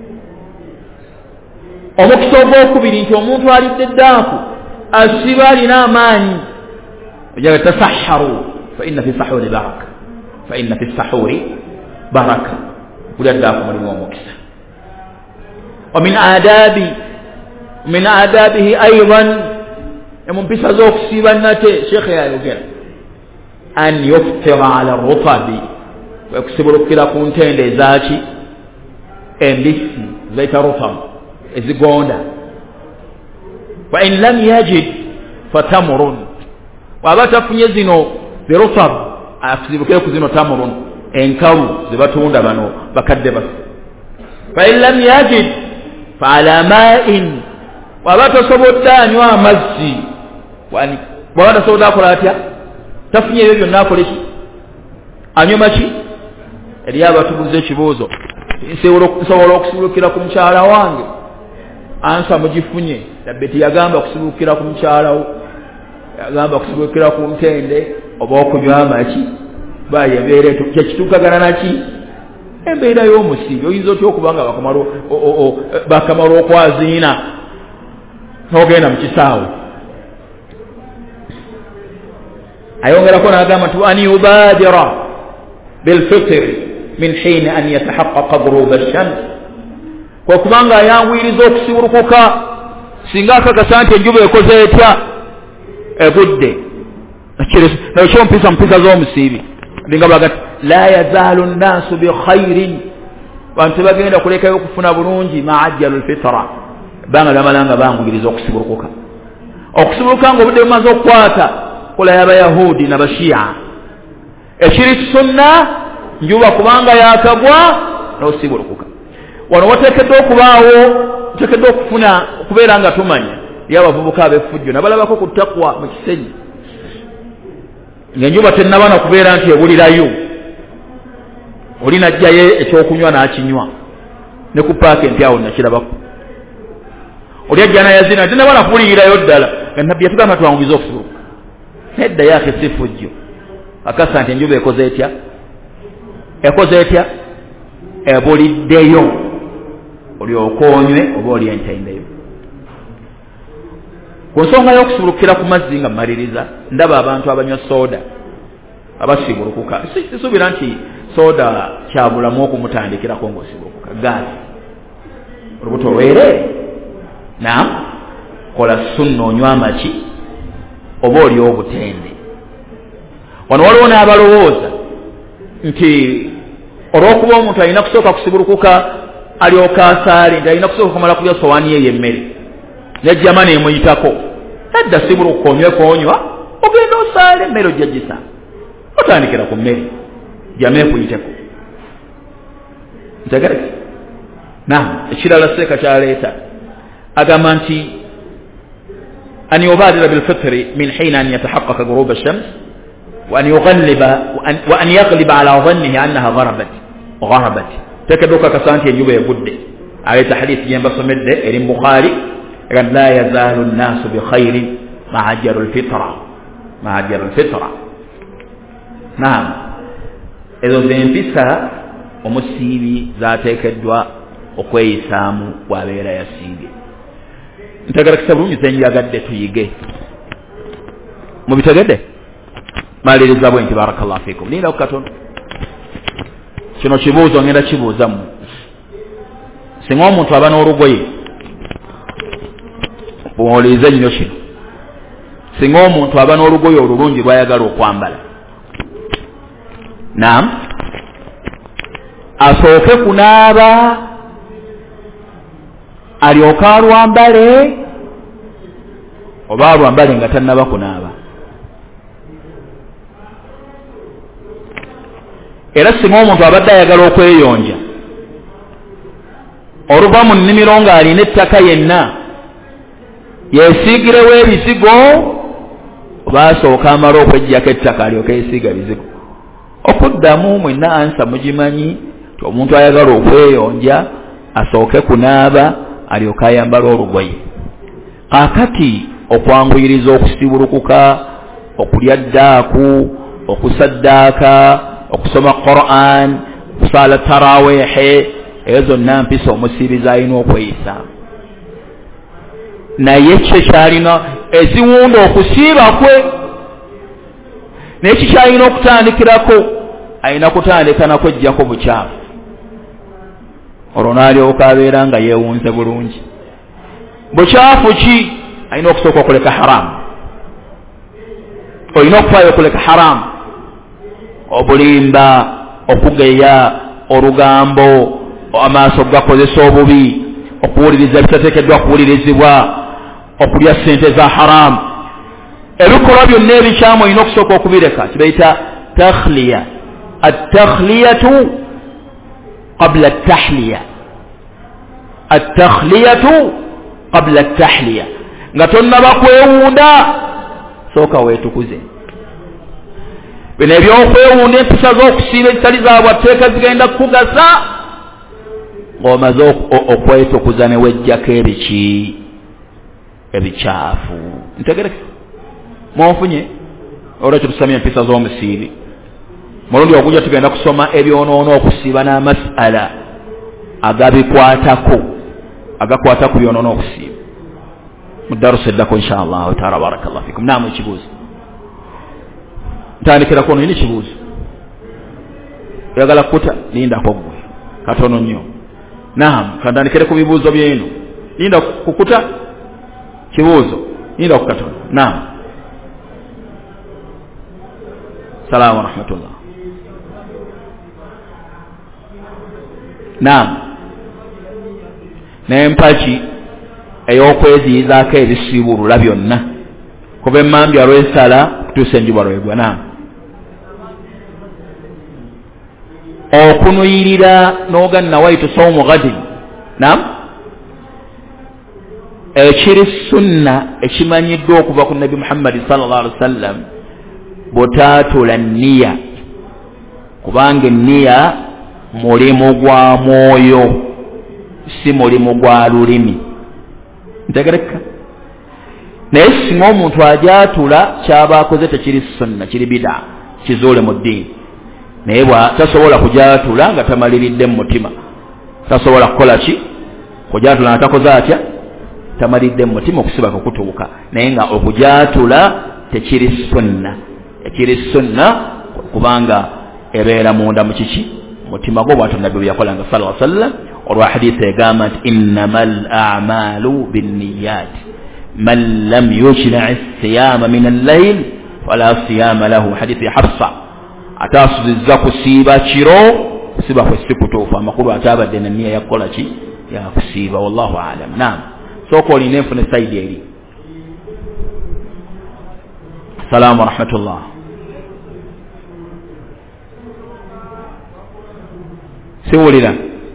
omukisa ogwokubiri nti omuntu alidde ddaaku asiba alina amaanyi ojaga tasahharu fa inna fi sahuri baraka fa inna fi sahuri baraka kulya ddaaku mulimu omukisa ومن آداب من آدابه أيضا يمكن زوج سيبنته شيخ يا يوجد أن يفطر على الرطب ويكسب كلا كونتين لزاكي إمبسي زيت رطب إزغوندا وإن لم يجد فتمر وابا فنيزينو برطب أكسب كلا كزينو تمر إنكاو زباتوندا بانو بكدبس فإن لم يجد فعلى ماء وابات صبوتان ومزي واني وابات صبوتان كلاتيا تفنيه يبيو ناكوليش أنيو ماشي اليابا تبوزي شبوزو nsobola okusulukira ku mukyala wange ansa mugifunye dabbeti yagamba okusulukira ku mukyalawo yagamba okusulukira ku ntende oba okunywa amaki baye ebeere kyekituukagana naki embeera y'omusiibi oyinza otya okubanga bakamala okwaziina n'ogenda mu kisaawe ayongerako n'agamba nti an yubaadira bilfitri min hiini an yatahaqqaqa ghuruba ash-shams okubanga ayanguyiriza okusibulukuka singa akakasa nti enjuba ekoze etya egudde nakyo mpisa mpisa z'omusiibi ndinga bagati la yazaalu nnaasu bikhairin bantu bagenda kulekayo okufuna bulungi maajjalu lfitra banga bamalanga banguyiriza okusibulukuka okusibuluka nga obudde bumaze okukwata kola y'abayahudi n'abashiya ekiri sunna njuba kubanga yakagwa n'osibulukuka wano wateekeddwa okubaawo tuteekeddwa okufuna okubeera nga tumanya y'abavubuka ab'effujjo nabalabako ku takwa mu kisenyi ng'enjuba tennabana kubeera nti ebulirayo oli najjayo ekyokunywa n'akinywa ne ku paaka empyawo nakirabako oli ajja n'ayazina tennabana kubulirirayo ddala nga nabbi yatugamba twanguyiza okusibuluka nedda yake si ffujjo akasa nti enjuba ekoze etya ekoze etya ebuliddeyo olyoka onywe oba oli entendeyo ku nsonga y'okusibulukira ku mazzi nga mmaliriza ndaba abantu abanywa sooda abasibulukuka sisuubira nti sooda kyabulamu okumutandikirako ng'osibulukuka gaasi olubuto lwere naam kola sunna onywa amaki oba oli obutende wano waliwo n'abalowooza nti olw'okuba omuntu alina kusooka kusibulukuka alyoka asaale nti alina kusooka kumala kulya sowaani ye y'emmere nejjama neemuyitako edda sibulukuka onyweko onywa ogenda osaale emmere ojja gisa otandikira ku mmere jama ekuyiteko ntegereke naam ekirala seeka kyaleeta agamba nti an yubadira bilfitri min hiina an yatahaqqaqa ghuruba ash-shams wa an yughalliba wa an yaghliba ala dhannihi annaha gharabat gharabat tekeduka kasanti enjuba egudde ayita hadith yembasomedde eri Bukhari egamba la yazalu an-nasu bi khairin ma'ajjalu al-fitra ma'ajjalu al-fitra naam ezo zempisa omusiibi zateekeddwa okweyisaamu bw'abeera yasiibye ntegerekesa bulungi zenjagadde tuyige mubitegedde maliriza bwe nti barakallahu fikum linda katono kino kibuuzo ngenda kibuuzamu singa omuntu aba n'olugoye bw'oliize nnyo kino singa omuntu aba n'olugoye olulungi lwayagala okwambala naam asooke kunaaba alyoke alwambale oba alwambale nga tannaba kunaaba era singa omuntu abadde ayagala okweyonja oluva mu nnimiro ng'alina ettaka yenna yeesiigirewo ebizigo oba asooka amala okweggyako ettaka alyoke yesiiga bizigo okuddamu mwenna ansa mugimanyi ti omuntu ayagala okweyonja asooke kunaaba alyoke ayambala olugoye kaakati okwanguyiriza okusibulukuka okulya ddaaku okusaddaaka okusoma Qur'an okusala taraweehe ezo zonna mpisa omusiiriza alina okweyisa naye kye kyalina eziwunda okusiiba kwe naye kikyalina okutandikirako alina kutandika nakweggyako bukyafu olwo n'alyoka abeera nga yeewunze bulungi bukyafu ki alina okusooka okuleka haramu olina okufaayo okuleka haramu obulimba okugeya olugambo amaaso gakozesa obubi okuwuliriza ebitateekeddwa kuwulirizibwa okulya ssente za haramu ebikolwa byonna ebikyamu olina okusooka okubireka kibayita takhliya attakhliyatu qabla attahliya attakhliyatu qabla attahliya nga tonnaba kwewunda sooka weetukuze bino ebyokwewunda empisa z'okusiiba ezitali zaabwe tteeka zigenda kukugasa ng'omaze okwetukuza ne wejjako ebiki ebikyafu ntegereke mwonfunye olwekyo tusamye empisa z'omusiibi mulundi ogujja tugenda kusoma ebyonoono okusiiba n'amasala agabikwatako agakwata ku byonoono okusiiba mu darusi eddako insha allahu taala barakallahu fikum naamu ekibuuzo ntandikirako ono yini kibuuzo oyagala kukuta lindako gwe katono nnyo naam kandandikire ku bibuuzo byenu ninda kukuta kibuuzo ninda kukatona naam salamu wa rahmatullah naam n'empaki ey'okweziyizaako ebisiibulula byonna kuba emmambya lw'esala kutuusa enjuba lwegwa naam okunuyirira n'oganna waitu sawmu ghadin naam ekiri sunna ekimanyiddwa okuva ku nabi muhammadi sallallahu alaihi wasallam butaatula nniya kubanga enniya mulimu gwa mwoyo si mulimu gwa lulimi ntegereka naye singa omuntu ajaatula kyaba akoze tekiri sunna kiri bida kizuule mu ddiini naye bwa tasobola kujaatula nga tamaliridde mu mutima tasobola kukola ki kujaatula nga takoze atya tamalidde mu mutima okusiba kukutuuka naye nga okujaatula tekiri sunna ekiri sunna kubanga ebeera munda mu kiki mutima gwo bw'atyo nabbi yakolanga sallallahu alaihi wasallam olwa hadithi egamba nti innamal a'malu binniyat man lam yujna' as-siyama min al-layl fala siyama lahu hadithi Hafsa atasuzizza kusiiba kiro kusiba kwe sikutuufu amakulu atabadde na nniya yakola ki ya kusiiba wallahu a'lam naam soko olina enfune saidi eri assalamu warahmatullah siwulira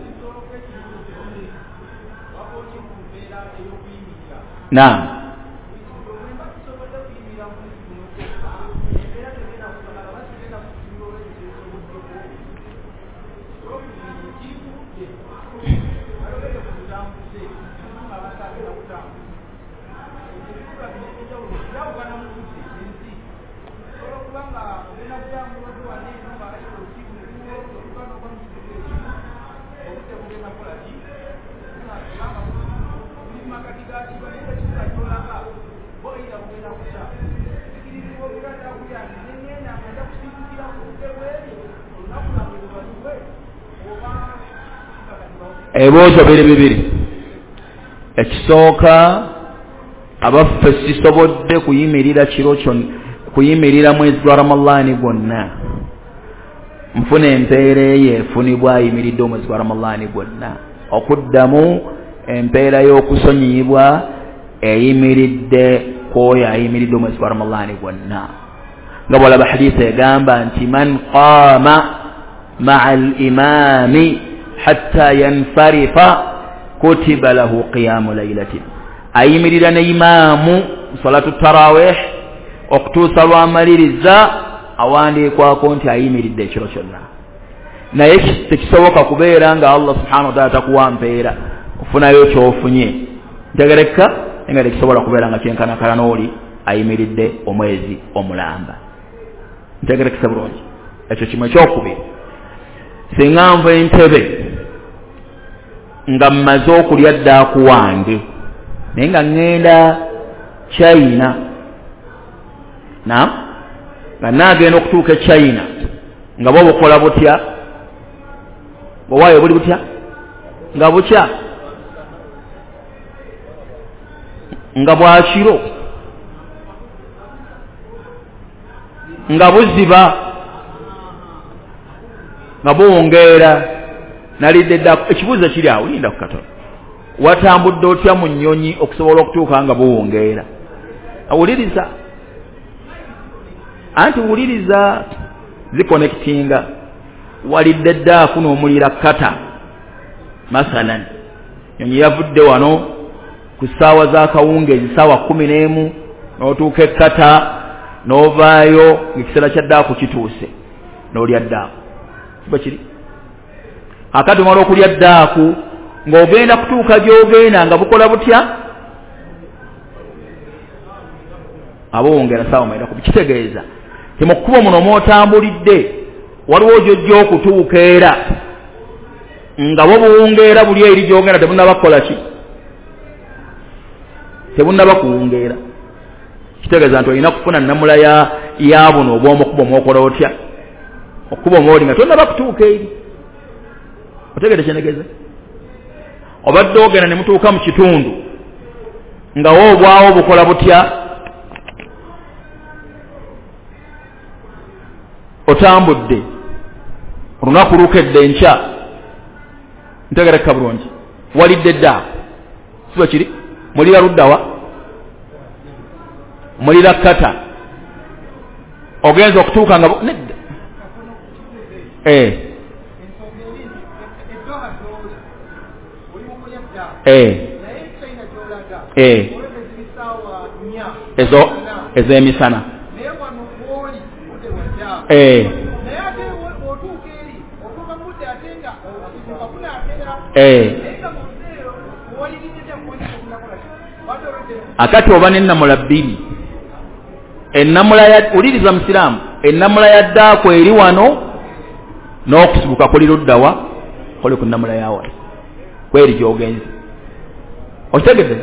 naam ebibuuzo biri bibiri ekisooka abaffe sisobodde kuyimirira kiro kyonna kuyimirira mwezi gwa Ramadhaani gwonna nfuna empeera eyo efunibwa ayimiridde omwezi gwa Ramadhaani gwonna okuddamu empeera y'okusonyiyibwa eyimiridde kwoyo ayimiridde omwezi gwa Ramadhaani gwonna nga bw'olaba hadiisi egamba nti man qaama ma'a al-imaami hatta yanfarifa kutiba lahu qiyamu laylatin ayimirira ne imaamu salatu tarawih okutuusa lwamaliriza awandiikwako nti ayimiridde ekiro kyonna naye tekisoboka kubeera nga Allah subhanahu wa ta'ala takuwa mpeera ofunayo kyofunye ntegereka nga tekisobola kubeera nga kyenkanakana n'oli ayimiridde omwezi omulamba ntegerekesa bulungi ekyo kimu ekyokubiri singa nva entebe nga mmaze okulya ddaaku wange naye nga ŋŋenda China naam nga naagenda okutuuka e China nga bwo bukola butya bwewaayo buli butya nga bukya nga bwakiro nga buziba nga buwungeera nalidde ddako ekibuuzo kiri awo linda ku katono watambudde otya mu nnyonyi okusobola okutuuka nga buwungeera awuliriza anti wuliriza zikonekitinga walidde ddaaku n'omulira kata masalan nyonyi yavudde wano ku ssaawa z'akawungeezi ssaawa kumi n'emu n'otuuka ekkata n'ovaayo ng'ekiseera kya ddaaku kituuse n'olya ddaaku kiba kiri akati omala okulya ddaaku ng'ogenda kutuuka gy'ogenda nga bukola butya abowongera ssaawa mwenda kubi kitegeeza ti mu kkubo muno mwotambulidde waliwo gyojja okutuuka era nga bo buwungeera buli eri gy'ogenda tebunnaba kukola ki tebunnaba kuwungeera kitegeeza nti olina kufuna nnamula ya ya buno obw'omukubo mwokola otya okkubo mwoli nga tonnaba kutuuka eri otegedde kyenegeeza obadde ogenda ne mutuuka mu kitundu nga woobwawo bukola butya otambudde olunaku lukedde enkya ntegereka bulungi walidde dda siba kiri mulira luddawa mulira kata ogenza okutuuka nga nedda eh eh eh ezo ez'emisana eh eh akati oba n'ennamula bbiri ennamula ya uliriza musiraamu ennamula ya ddaako eri wano n'okusibuka kuli luddawa kuli ku nnamula ya wano kweri gy'ogenze okitegedde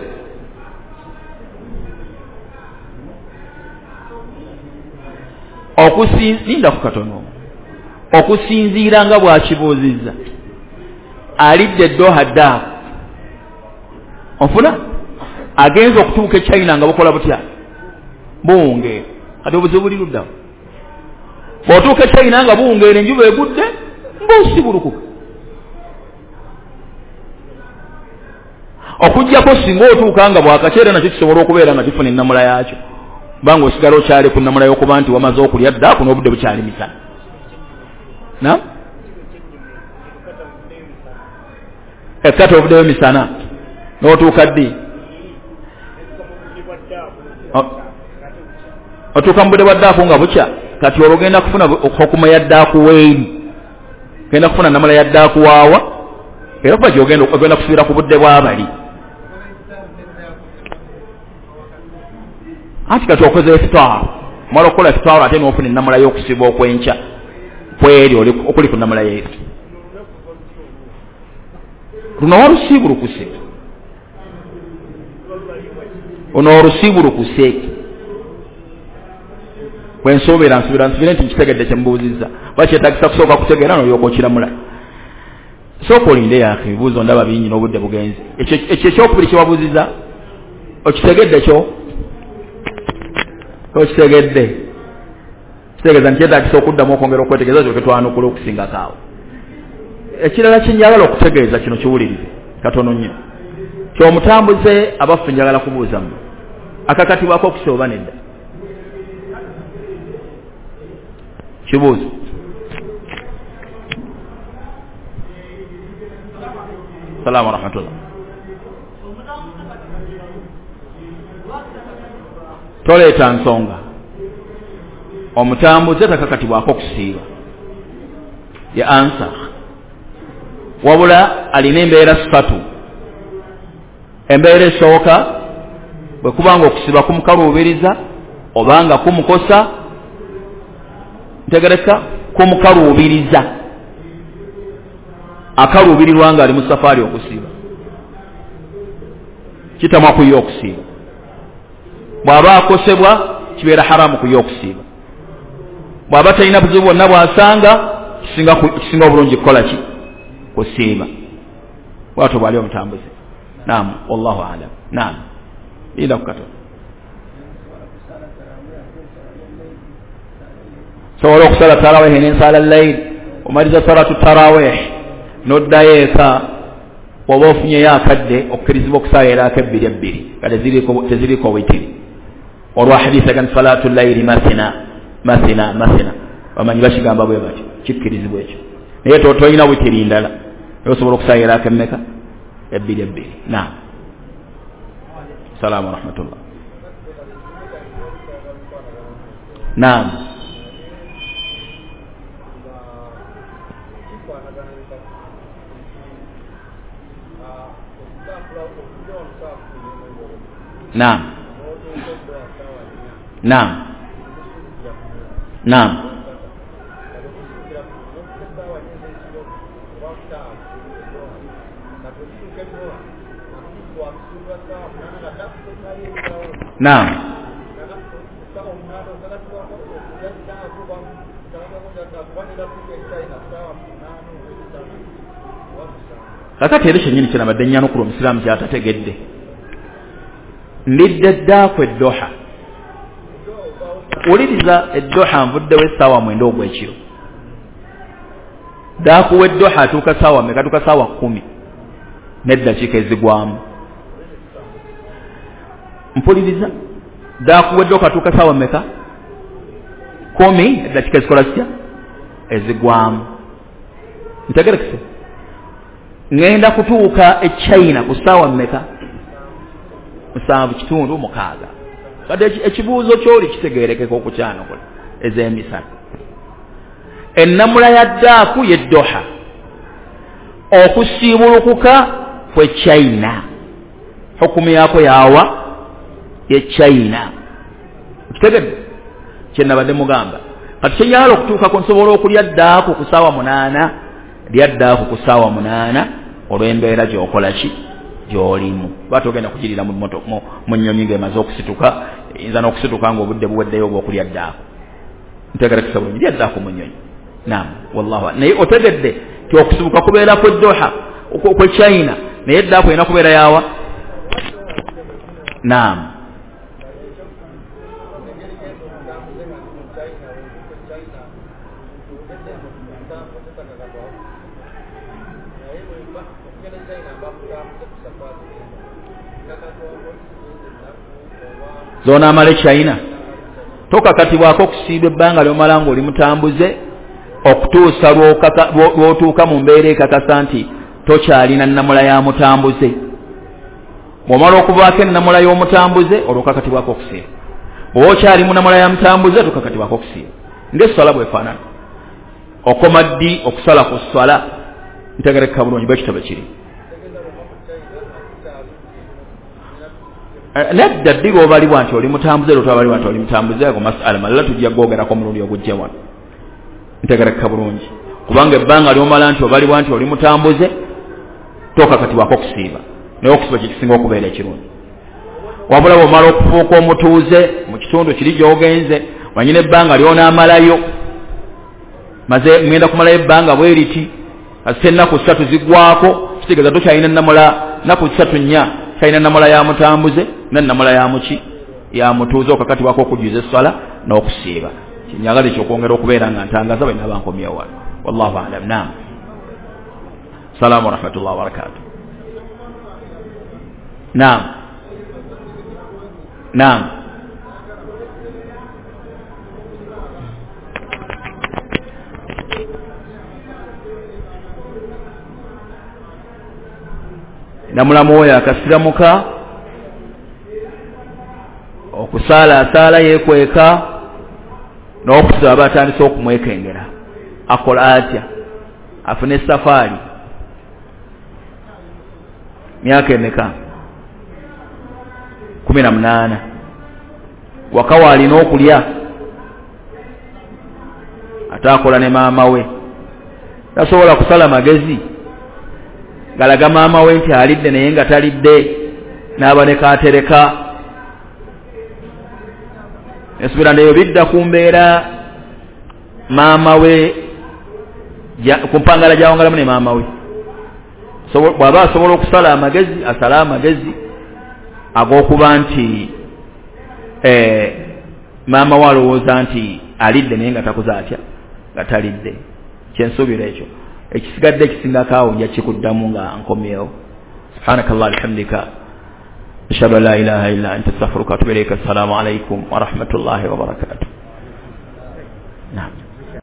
okusinzinda ku katono okusinziira nga bw'akibuuzizza alidde Doha ddaako onfuna agenza okutuuka e China nga bukola butya buwungeera kati obuzibu buli luddawa bw'otuuka e China nga buwungeera enjuba egudde ng'osibulukuka okujjako singa otuuka nga bwakaceera nakyo kisobola okubeera nga kifuna ennamula yaakyo kubanga osigala okyali ku nnamula y'okuba nti wamaze okulya ddaako n'obudde bukyali misana na ekkata obuddeyo misana n'otuuka ddi otuuka mu budde bwa ddaaku nga bukya kati olwo ogenda kufuna okukuma ya ddaaku weeri genda kufuna nnamula ya ddaaku waawa era kuba gy'ogenda ogenda kusuubira ku budde bw'abali anti kati okoze efitaaru omala okukola efitaaru ate n'ofuna ennamula y'okusiba okwenkya kweri okuli ku nnamula yeesu luno walusiibulukuse ono olusiibulukuse bwensuubira nsuubira nsubire nti nkitegedde kyemubuuzizza bakyetagisa kusooka kutegeera n'olyoka okiramula sooka olinde yaako ebibuuzo ndaba bingi n'obudde bugenzi ekyo ekyokubiri kyewabuuzizza okitegedde kyo okitegedde kitegeeza nkyetagisa okuddamu okwongera okwetegeeza kyoke twanukula okusingako awo ekirala kyenjagala okutegeeza kino kiwulirize katono nnyo kyomutambuze abaffe njagala kubuuzamu akakatibwako okusa oba nedda kibuuzo salaamu warahmatullah toleeta nsonga omutambuze takakatibwako okusiiba ya ansa wabula alina embeera sifatu embeera esooka bwe kubanga okusiba kumukaluubiriza obanga kumukosa ntegereka kumukaluubiriza akaluubirirwa nga ali mu safaari okusiba kitamwa kuyo okusiba bw'aba akosebwa kibeera haramu kuyo okusiba bw'aba talina buzibu bwonna bw'asanga kisinga obulungi kukola ki kusiiba bwatyo bwali omutambuze naam wallahu alam naam ila kukato sobola okusala tarawih n'ensala layl omaliza salatu tarawih n'oddayo eka oba ofunyeyo akadde okkirizibwa okusaayiraako ebbiri ebbiri nga teziriiko witiri olwa hadisi gan salatu layli masina masina masina bamanyi bakigamba bwe batyo kikkirizibwa ekyo naye tolina witiri ndala naye osobola okusaayiraako emmeka ebbiri ebbiri naam salaamu warahmatullah naam naam naam naam naam kakati era kyennyini kyenabadde nnyanukula omusiraamu kyatategedde ndidde ddaako eddoha wuliriza eddoha nvuddewo essaawa mwenda ogw'ekiro daakuwa eddoha atuuka saawa meka atuuka saawa kkumi n'eddakiika ezigwamu mpuliriza daakuwa eddoha atuuka saawa meka kumi eddakiika ezikola sitya ezigwamu ntegerekese ngenda kutuuka e China ku saawa meka musanvu kitundu mukaaga kati ekibuuzo kyoli kitegeerekeka okukyanokola ez'emisana ennamula ya ddaaku y'eddoha okusiibulukuka kwe China hukumu yaako yawa ye China kitegedde kyenabadde mugamba kati kyenyala okutuukako nsobola okulya ddaaku ku saawa munaana lya ddaaku ku saawa munaana olw'embeera gy'okola ki gy'olimu lwati ogenda kugirira mu nnyonyi ng'emaze okusituka yinza n'okusituka ng'obudde buweddeyo obw'okulya ddaaku ntegerekesa bulungi lya ddaaku mu nnyonyi naam wallahu naye otegedde ti okusibuka kubeera ku Doha kwe China naye eddaaku erina kubeera yawa naam zona amale China tokakatibwako okusiiba ebbanga ly'omala ng'oli mutambuze okutuusa lw'otuuka mu mbeera ekakasa nti tokyalina nnamula ya mutambuze bw'omala okuvaako ennamula y'omutambuze olwokakatibwako okusiiba bw'oba okyali mu nnamula ya mutambuze tokakatibwako okusiiba ng'esswala bw'efaanana okoma ddi okusala ku sswala ntegerekeka bulungi bwe kitabo kiri nedda ddi lw'obalibwa nti oli mutambuze lw'otobalibwa nti oli mutambuze ago masala malala tujja googerako omulundi ogujja wano ntegerekeka bulungi kubanga ebbanga ly'omala nti obalibwa nti oli mutambuze tokakatibwako okusiiba naye okusiiba kyekisinga okubeera ekirungi wabula bw'omala okufuuka omutuuze mu kitundu kiri gy'ogenze wanyina ebbanga ly'onaamalayo maze ngenda kumalayo ebbanga bwe riti kasita ennaku ssatu ziggwako kitegeeza tokyalina nnamula nnaku ssatu nnya kyalina nnamula ya mutambuze n'ennamula ya muki ya mutuuze okakatibwako okujuza esswala n'okusiiba kinyagala ekyokwongera okubeera nga ntangaza bwe naba nkomyewo wano wallahu alam naam salaamu warahmatullahi wabarakatuh naam naam namulamu oyo akasiramuka okusaala asaala yeekweka n'okusiba aba atandise okumwekengera akola atya afune safaari myaka emeka kumi na munaana waka waalina okulya ate akola ne maama we tasobola kusala magezi galaga maama we nti alidde naye nga talidde n'aba ne kaatereka esubira ndeyo bidda ku mbeera maama we ku mpangala gyawangalamu ne maama we bw'aba asobola okusala amagezi asala amagezi ag'okuba nti maama we alowooza nti alidde naye nga takuza atya nga talidde kyensuubira ekyo ekisigadde ekisingako awo nja kikuddamu nga nkomyewo subhanakallah alhamdulillah ashhadu an la ilaha illa anta astaghfiruka wa atubu ilayka assalamu alaykum wa rahmatullahi wa barakatuh naam